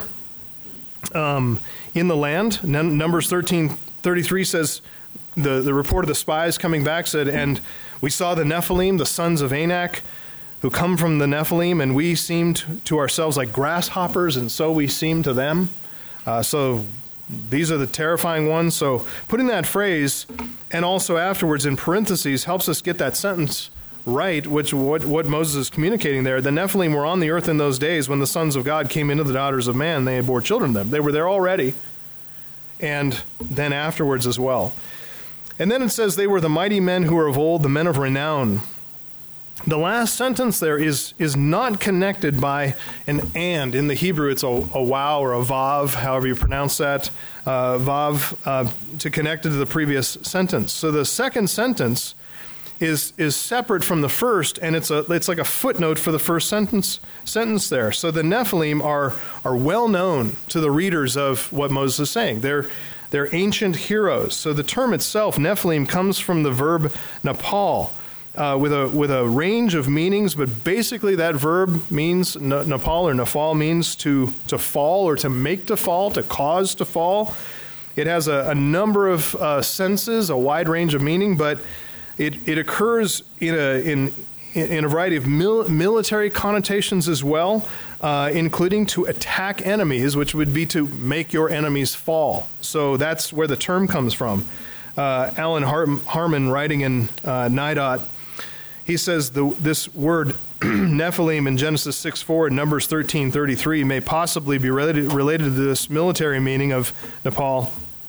um, in the land. Num- Numbers thirteen thirty-three says, The, the report of the spies coming back said, and we saw the Nephilim, the sons of Anak, who come from the Nephilim, and we seemed to ourselves like grasshoppers, and so we seemed to them. Uh, so these are the terrifying ones. So putting that phrase, and also afterwards in parentheses, helps us get that sentence right, which what, what Moses is communicating there. The Nephilim were on the earth in those days when the sons of God came into the daughters of man. They bore children to them. They were there already, and then afterwards as well. And then it says they were the mighty men who were of old, the men of renown. The last sentence there is is not connected by an and. In the Hebrew, it's a, a wow or a vav, however you pronounce that, uh, vav, uh, to connect it to the previous sentence. So the second sentence is is separate from the first, and it's a it's like a footnote for the first sentence sentence there. So the Nephilim are are well known to the readers of what Moses is saying. They're they're ancient heroes. So the term itself, Nephilim, comes from the verb napal, uh, with a with a range of meanings, but basically that verb means napal or nafal means to to fall or to make to fall, to cause to fall. It has a, a number of uh, senses, a wide range of meaning, but It, it occurs in a, in, in a variety of mil, military connotations as well, uh, including to attack enemies, which would be to make your enemies fall. So that's where the term comes from. Uh, Alan Har- Harmon, writing in uh, NIDOT, he says the, this word Nephilim in Genesis six four and Numbers thirteen thirty-three may possibly be related, related to this military meaning of Nepal,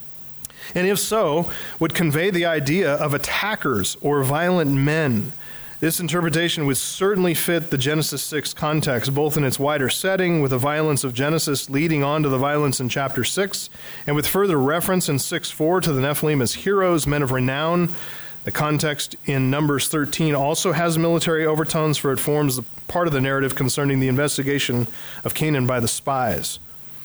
and if so, would convey the idea of attackers or violent men. This interpretation would certainly fit the Genesis six context, both in its wider setting, with the violence of Genesis leading on to the violence in chapter six, and with further reference in six four to the Nephilim as heroes, men of renown. The context in Numbers thirteen also has military overtones, for it forms the part of the narrative concerning the investigation of Canaan by the spies.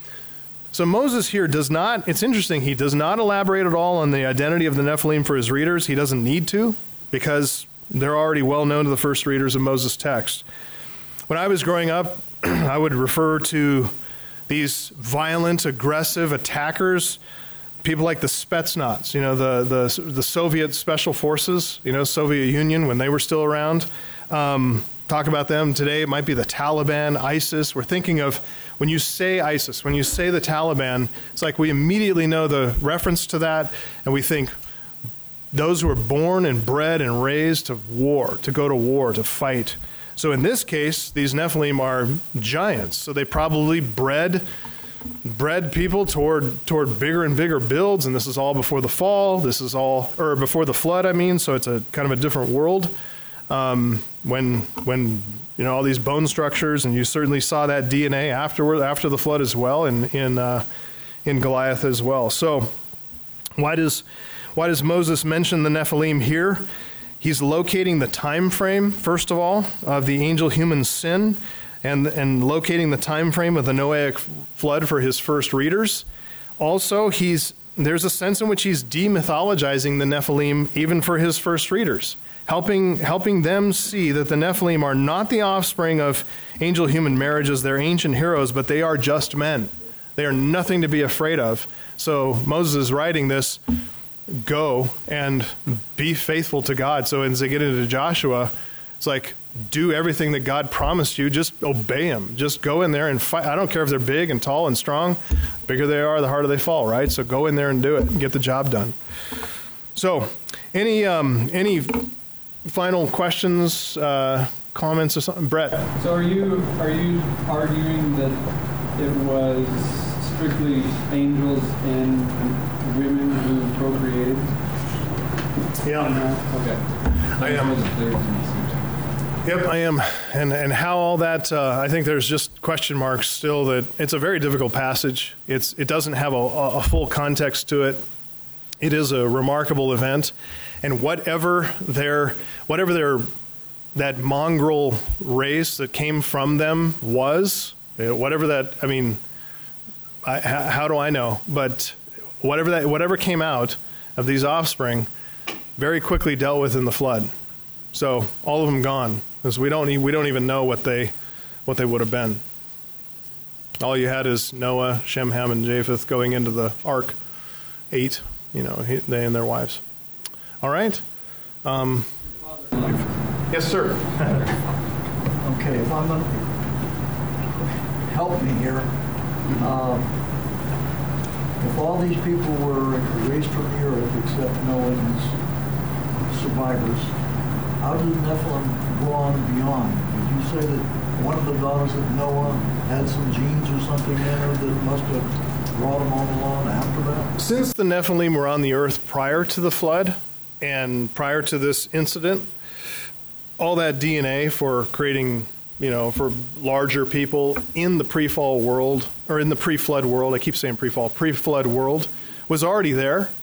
So Moses here does not, it's interesting, he does not elaborate at all on the identity of the Nephilim for his readers. He doesn't need to, because they're already well known to the first readers of Moses' text. When I was growing up, I would refer to these violent, aggressive attackers, people like the Spetsnaz, you know, the, the, the Soviet special forces, you know, Soviet Union, when they were still around. Um, talk about them today. It might be the Taliban, ISIS. We're thinking of, when you say ISIS, when you say the Taliban, it's like we immediately know the reference to that, and we think those who are born and bred and raised to war, to go to war, to fight. So in this case, these Nephilim are giants. So they probably bred bred people toward toward bigger and bigger builds, and this is all before the fall. This is all, or before the flood, I mean. So it's a kind of a different world. Um, when when you know all these bone structures, and you certainly saw that D N A afterward, after the flood as well, in in uh, in Goliath as well. So why does why does Moses mention the Nephilim here? He's locating the time frame, first of all, of the angel-human sin, and and locating the time frame of the Noahic flood for his first readers. Also, he's there's a sense in which he's demythologizing the Nephilim even for his first readers. Helping, helping them see that the Nephilim are not the offspring of angel-human marriages. They're ancient heroes, but they are just men. They are nothing to be afraid of. So Moses is writing this, go and be faithful to God. So as they get into Joshua, it's like, do everything that God promised you. Just obey him. Just go in there and fight. I don't care if they're big and tall and strong. The bigger they are, the harder they fall, right? So go in there and do it and get the job done. So any um, any... final questions, uh, comments, or something, Brett? So are you are you arguing that it was strictly angels and women who procreated? Yeah. Okay. I am. Yep, I am. And and how all that, uh, I think there's just question marks still. That it's a very difficult passage. It's It doesn't have a, a full context to it. It is a remarkable event. And whatever their, whatever their, that mongrel race that came from them was, you know, whatever that, I mean, I, how do I know? But whatever that, whatever came out of these offspring, very quickly dealt with in the flood. So all of them gone, because we don't, we don't even know what they, what they would have been. All you had is Noah, Shem, Ham, and Japheth going into the ark, eight, you know, they and their wives. All right. Um, yes, sir. Okay, if I'm going to help me here, uh, if all these people were raised from the earth except Noah and his survivors, how did Nephilim go on beyond? Did you say that one of the daughters of Noah had some genes or something in her that must have brought them all along after that? Since the Nephilim were on the earth prior to the flood, and prior to this incident, all that D N A for creating, you know, for larger people in the pre-fall world, or in the pre-flood world, I keep saying pre-fall, pre-flood world, was already there.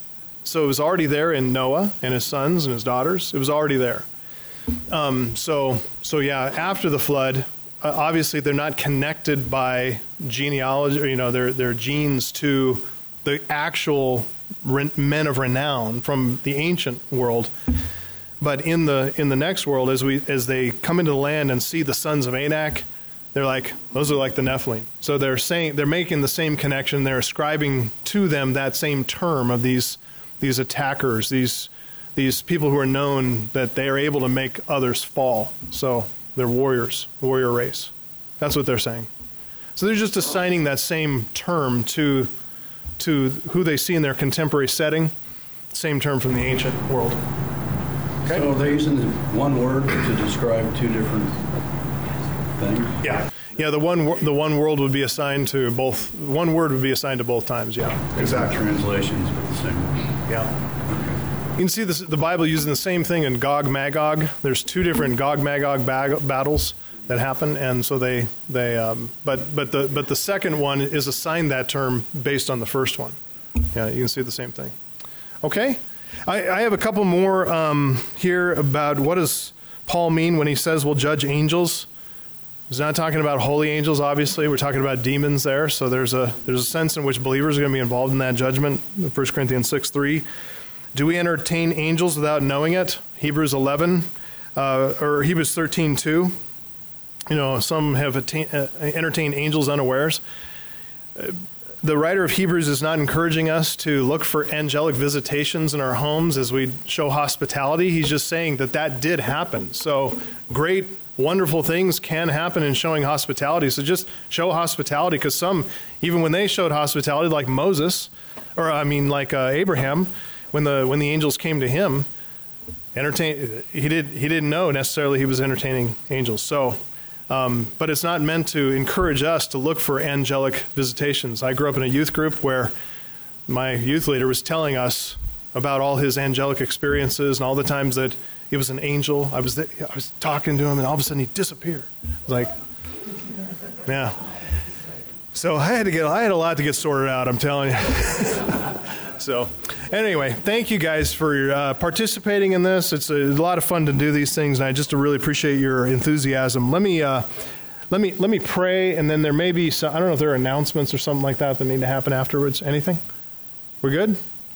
So it was already there in Noah and his sons and his daughters. It was already there. Um, so, so yeah, after the flood, uh, obviously they're not connected by genealogy, or, you know, their their genes to the actual re- men of renown from the ancient world. But in the in the next world, as we as they come into the land and see the sons of Anak, they're like, those are like the Nephilim. So they're saying they're making the same connection. They're ascribing to them that same term of these these attackers, these these people who are known that they are able to make others fall. So they're warriors, warrior race. That's what they're saying. So they're just assigning that same term to to who they see in their contemporary setting. Same term from the ancient world. Okay. So they're using one word to describe two different things? Yeah. Yeah, the one the one world would be assigned to both, one word would be assigned to both times, yeah. Exactly. Translations, but the same. Yeah. You can see this, the Bible using the same thing in Gog Magog. There's two different Gog Magog bag, battles that happen, and so they they um, but but the but the second one is assigned that term based on the first one. Yeah, you can see the same thing. Okay. I, I have a couple more um, here about what does Paul mean when he says we'll judge angels. He's not talking about holy angels, obviously. We're talking about demons there. So there's a there's a sense in which believers are going to be involved in that judgment. First Corinthians six three. Do we entertain angels without knowing it? Hebrews eleven, uh, or Hebrews thirteen two. You know, some have attain, uh, entertained angels unawares. Uh, The writer of Hebrews is not encouraging us to look for angelic visitations in our homes as we show hospitality. He's just saying that that did happen. So great, wonderful things can happen in showing hospitality. So just show hospitality, because some, even when they showed hospitality, like Moses, or I mean like uh, Abraham, when the when the angels came to him, entertain he did he didn't know necessarily he was entertaining angels. So. Um, but it's not meant to encourage us to look for angelic visitations. I grew up in a youth group where my youth leader was telling us about all his angelic experiences and all the times that it was an angel. I was th- I was talking to him, and all of a sudden he disappeared. I was like, yeah. So I had to get I had a lot to get sorted out, I'm telling you. So anyway, thank you guys for uh, participating in this. It's a, a lot of fun to do these things, and I just really appreciate your enthusiasm. Let me uh, let me let me pray, and then there may be some, I don't know if there are announcements or something like that that need to happen afterwards. Anything? We're good?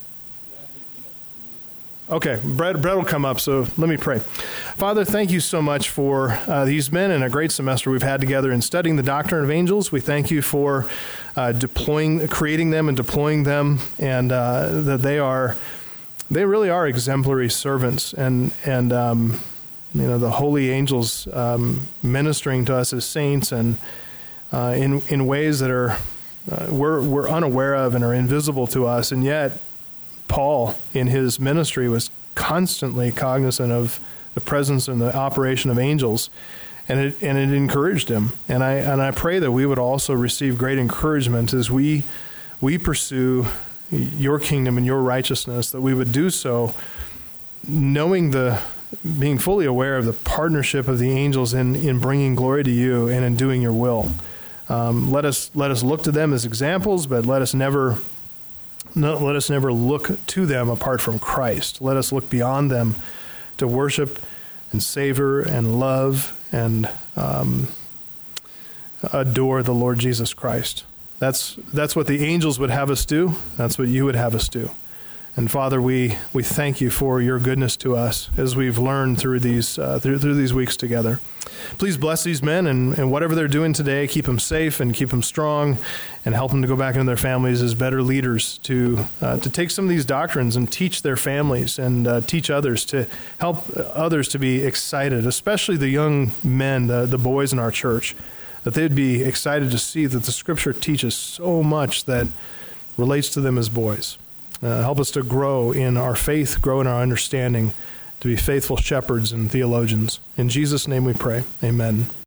Okay, Brett, Brett will come up, so let me pray. Father, thank you so much for uh, these men and a great semester we've had together in studying the doctrine of angels. We thank you for uh, deploying, creating them and deploying them, and uh, that they are, they really are exemplary servants, and and um, you know, the holy angels um, ministering to us as saints, and uh, in in ways that are uh, we're we're unaware of and are invisible to us, and yet Paul, in his ministry, was constantly cognizant of the presence and the operation of angels, and it and it encouraged him. And I and I pray that we would also receive great encouragement as we we pursue your kingdom and your righteousness, that we would do so knowing the, being fully aware of the partnership of the angels in, in bringing glory to you and in doing your will. Um, let us let us look to them as examples, but let us never No, let us never look to them apart from Christ. Let us look beyond them to worship and savor and love and um, adore the Lord Jesus Christ. That's that's what the angels would have us do. That's what you would have us do. And Father, we, we thank you for your goodness to us as we've learned through these uh, through, through these weeks together. Please bless these men, and, and whatever they're doing today, keep them safe and keep them strong, and help them to go back into their families as better leaders to uh, to take some of these doctrines and teach their families and uh, teach others, to help others to be excited, especially the young men, the, the boys in our church, that they'd be excited to see that the Scripture teaches so much that relates to them as boys. Uh, help us to grow in our faith, grow in our understanding, to be faithful shepherds and theologians. In Jesus' name we pray. Amen.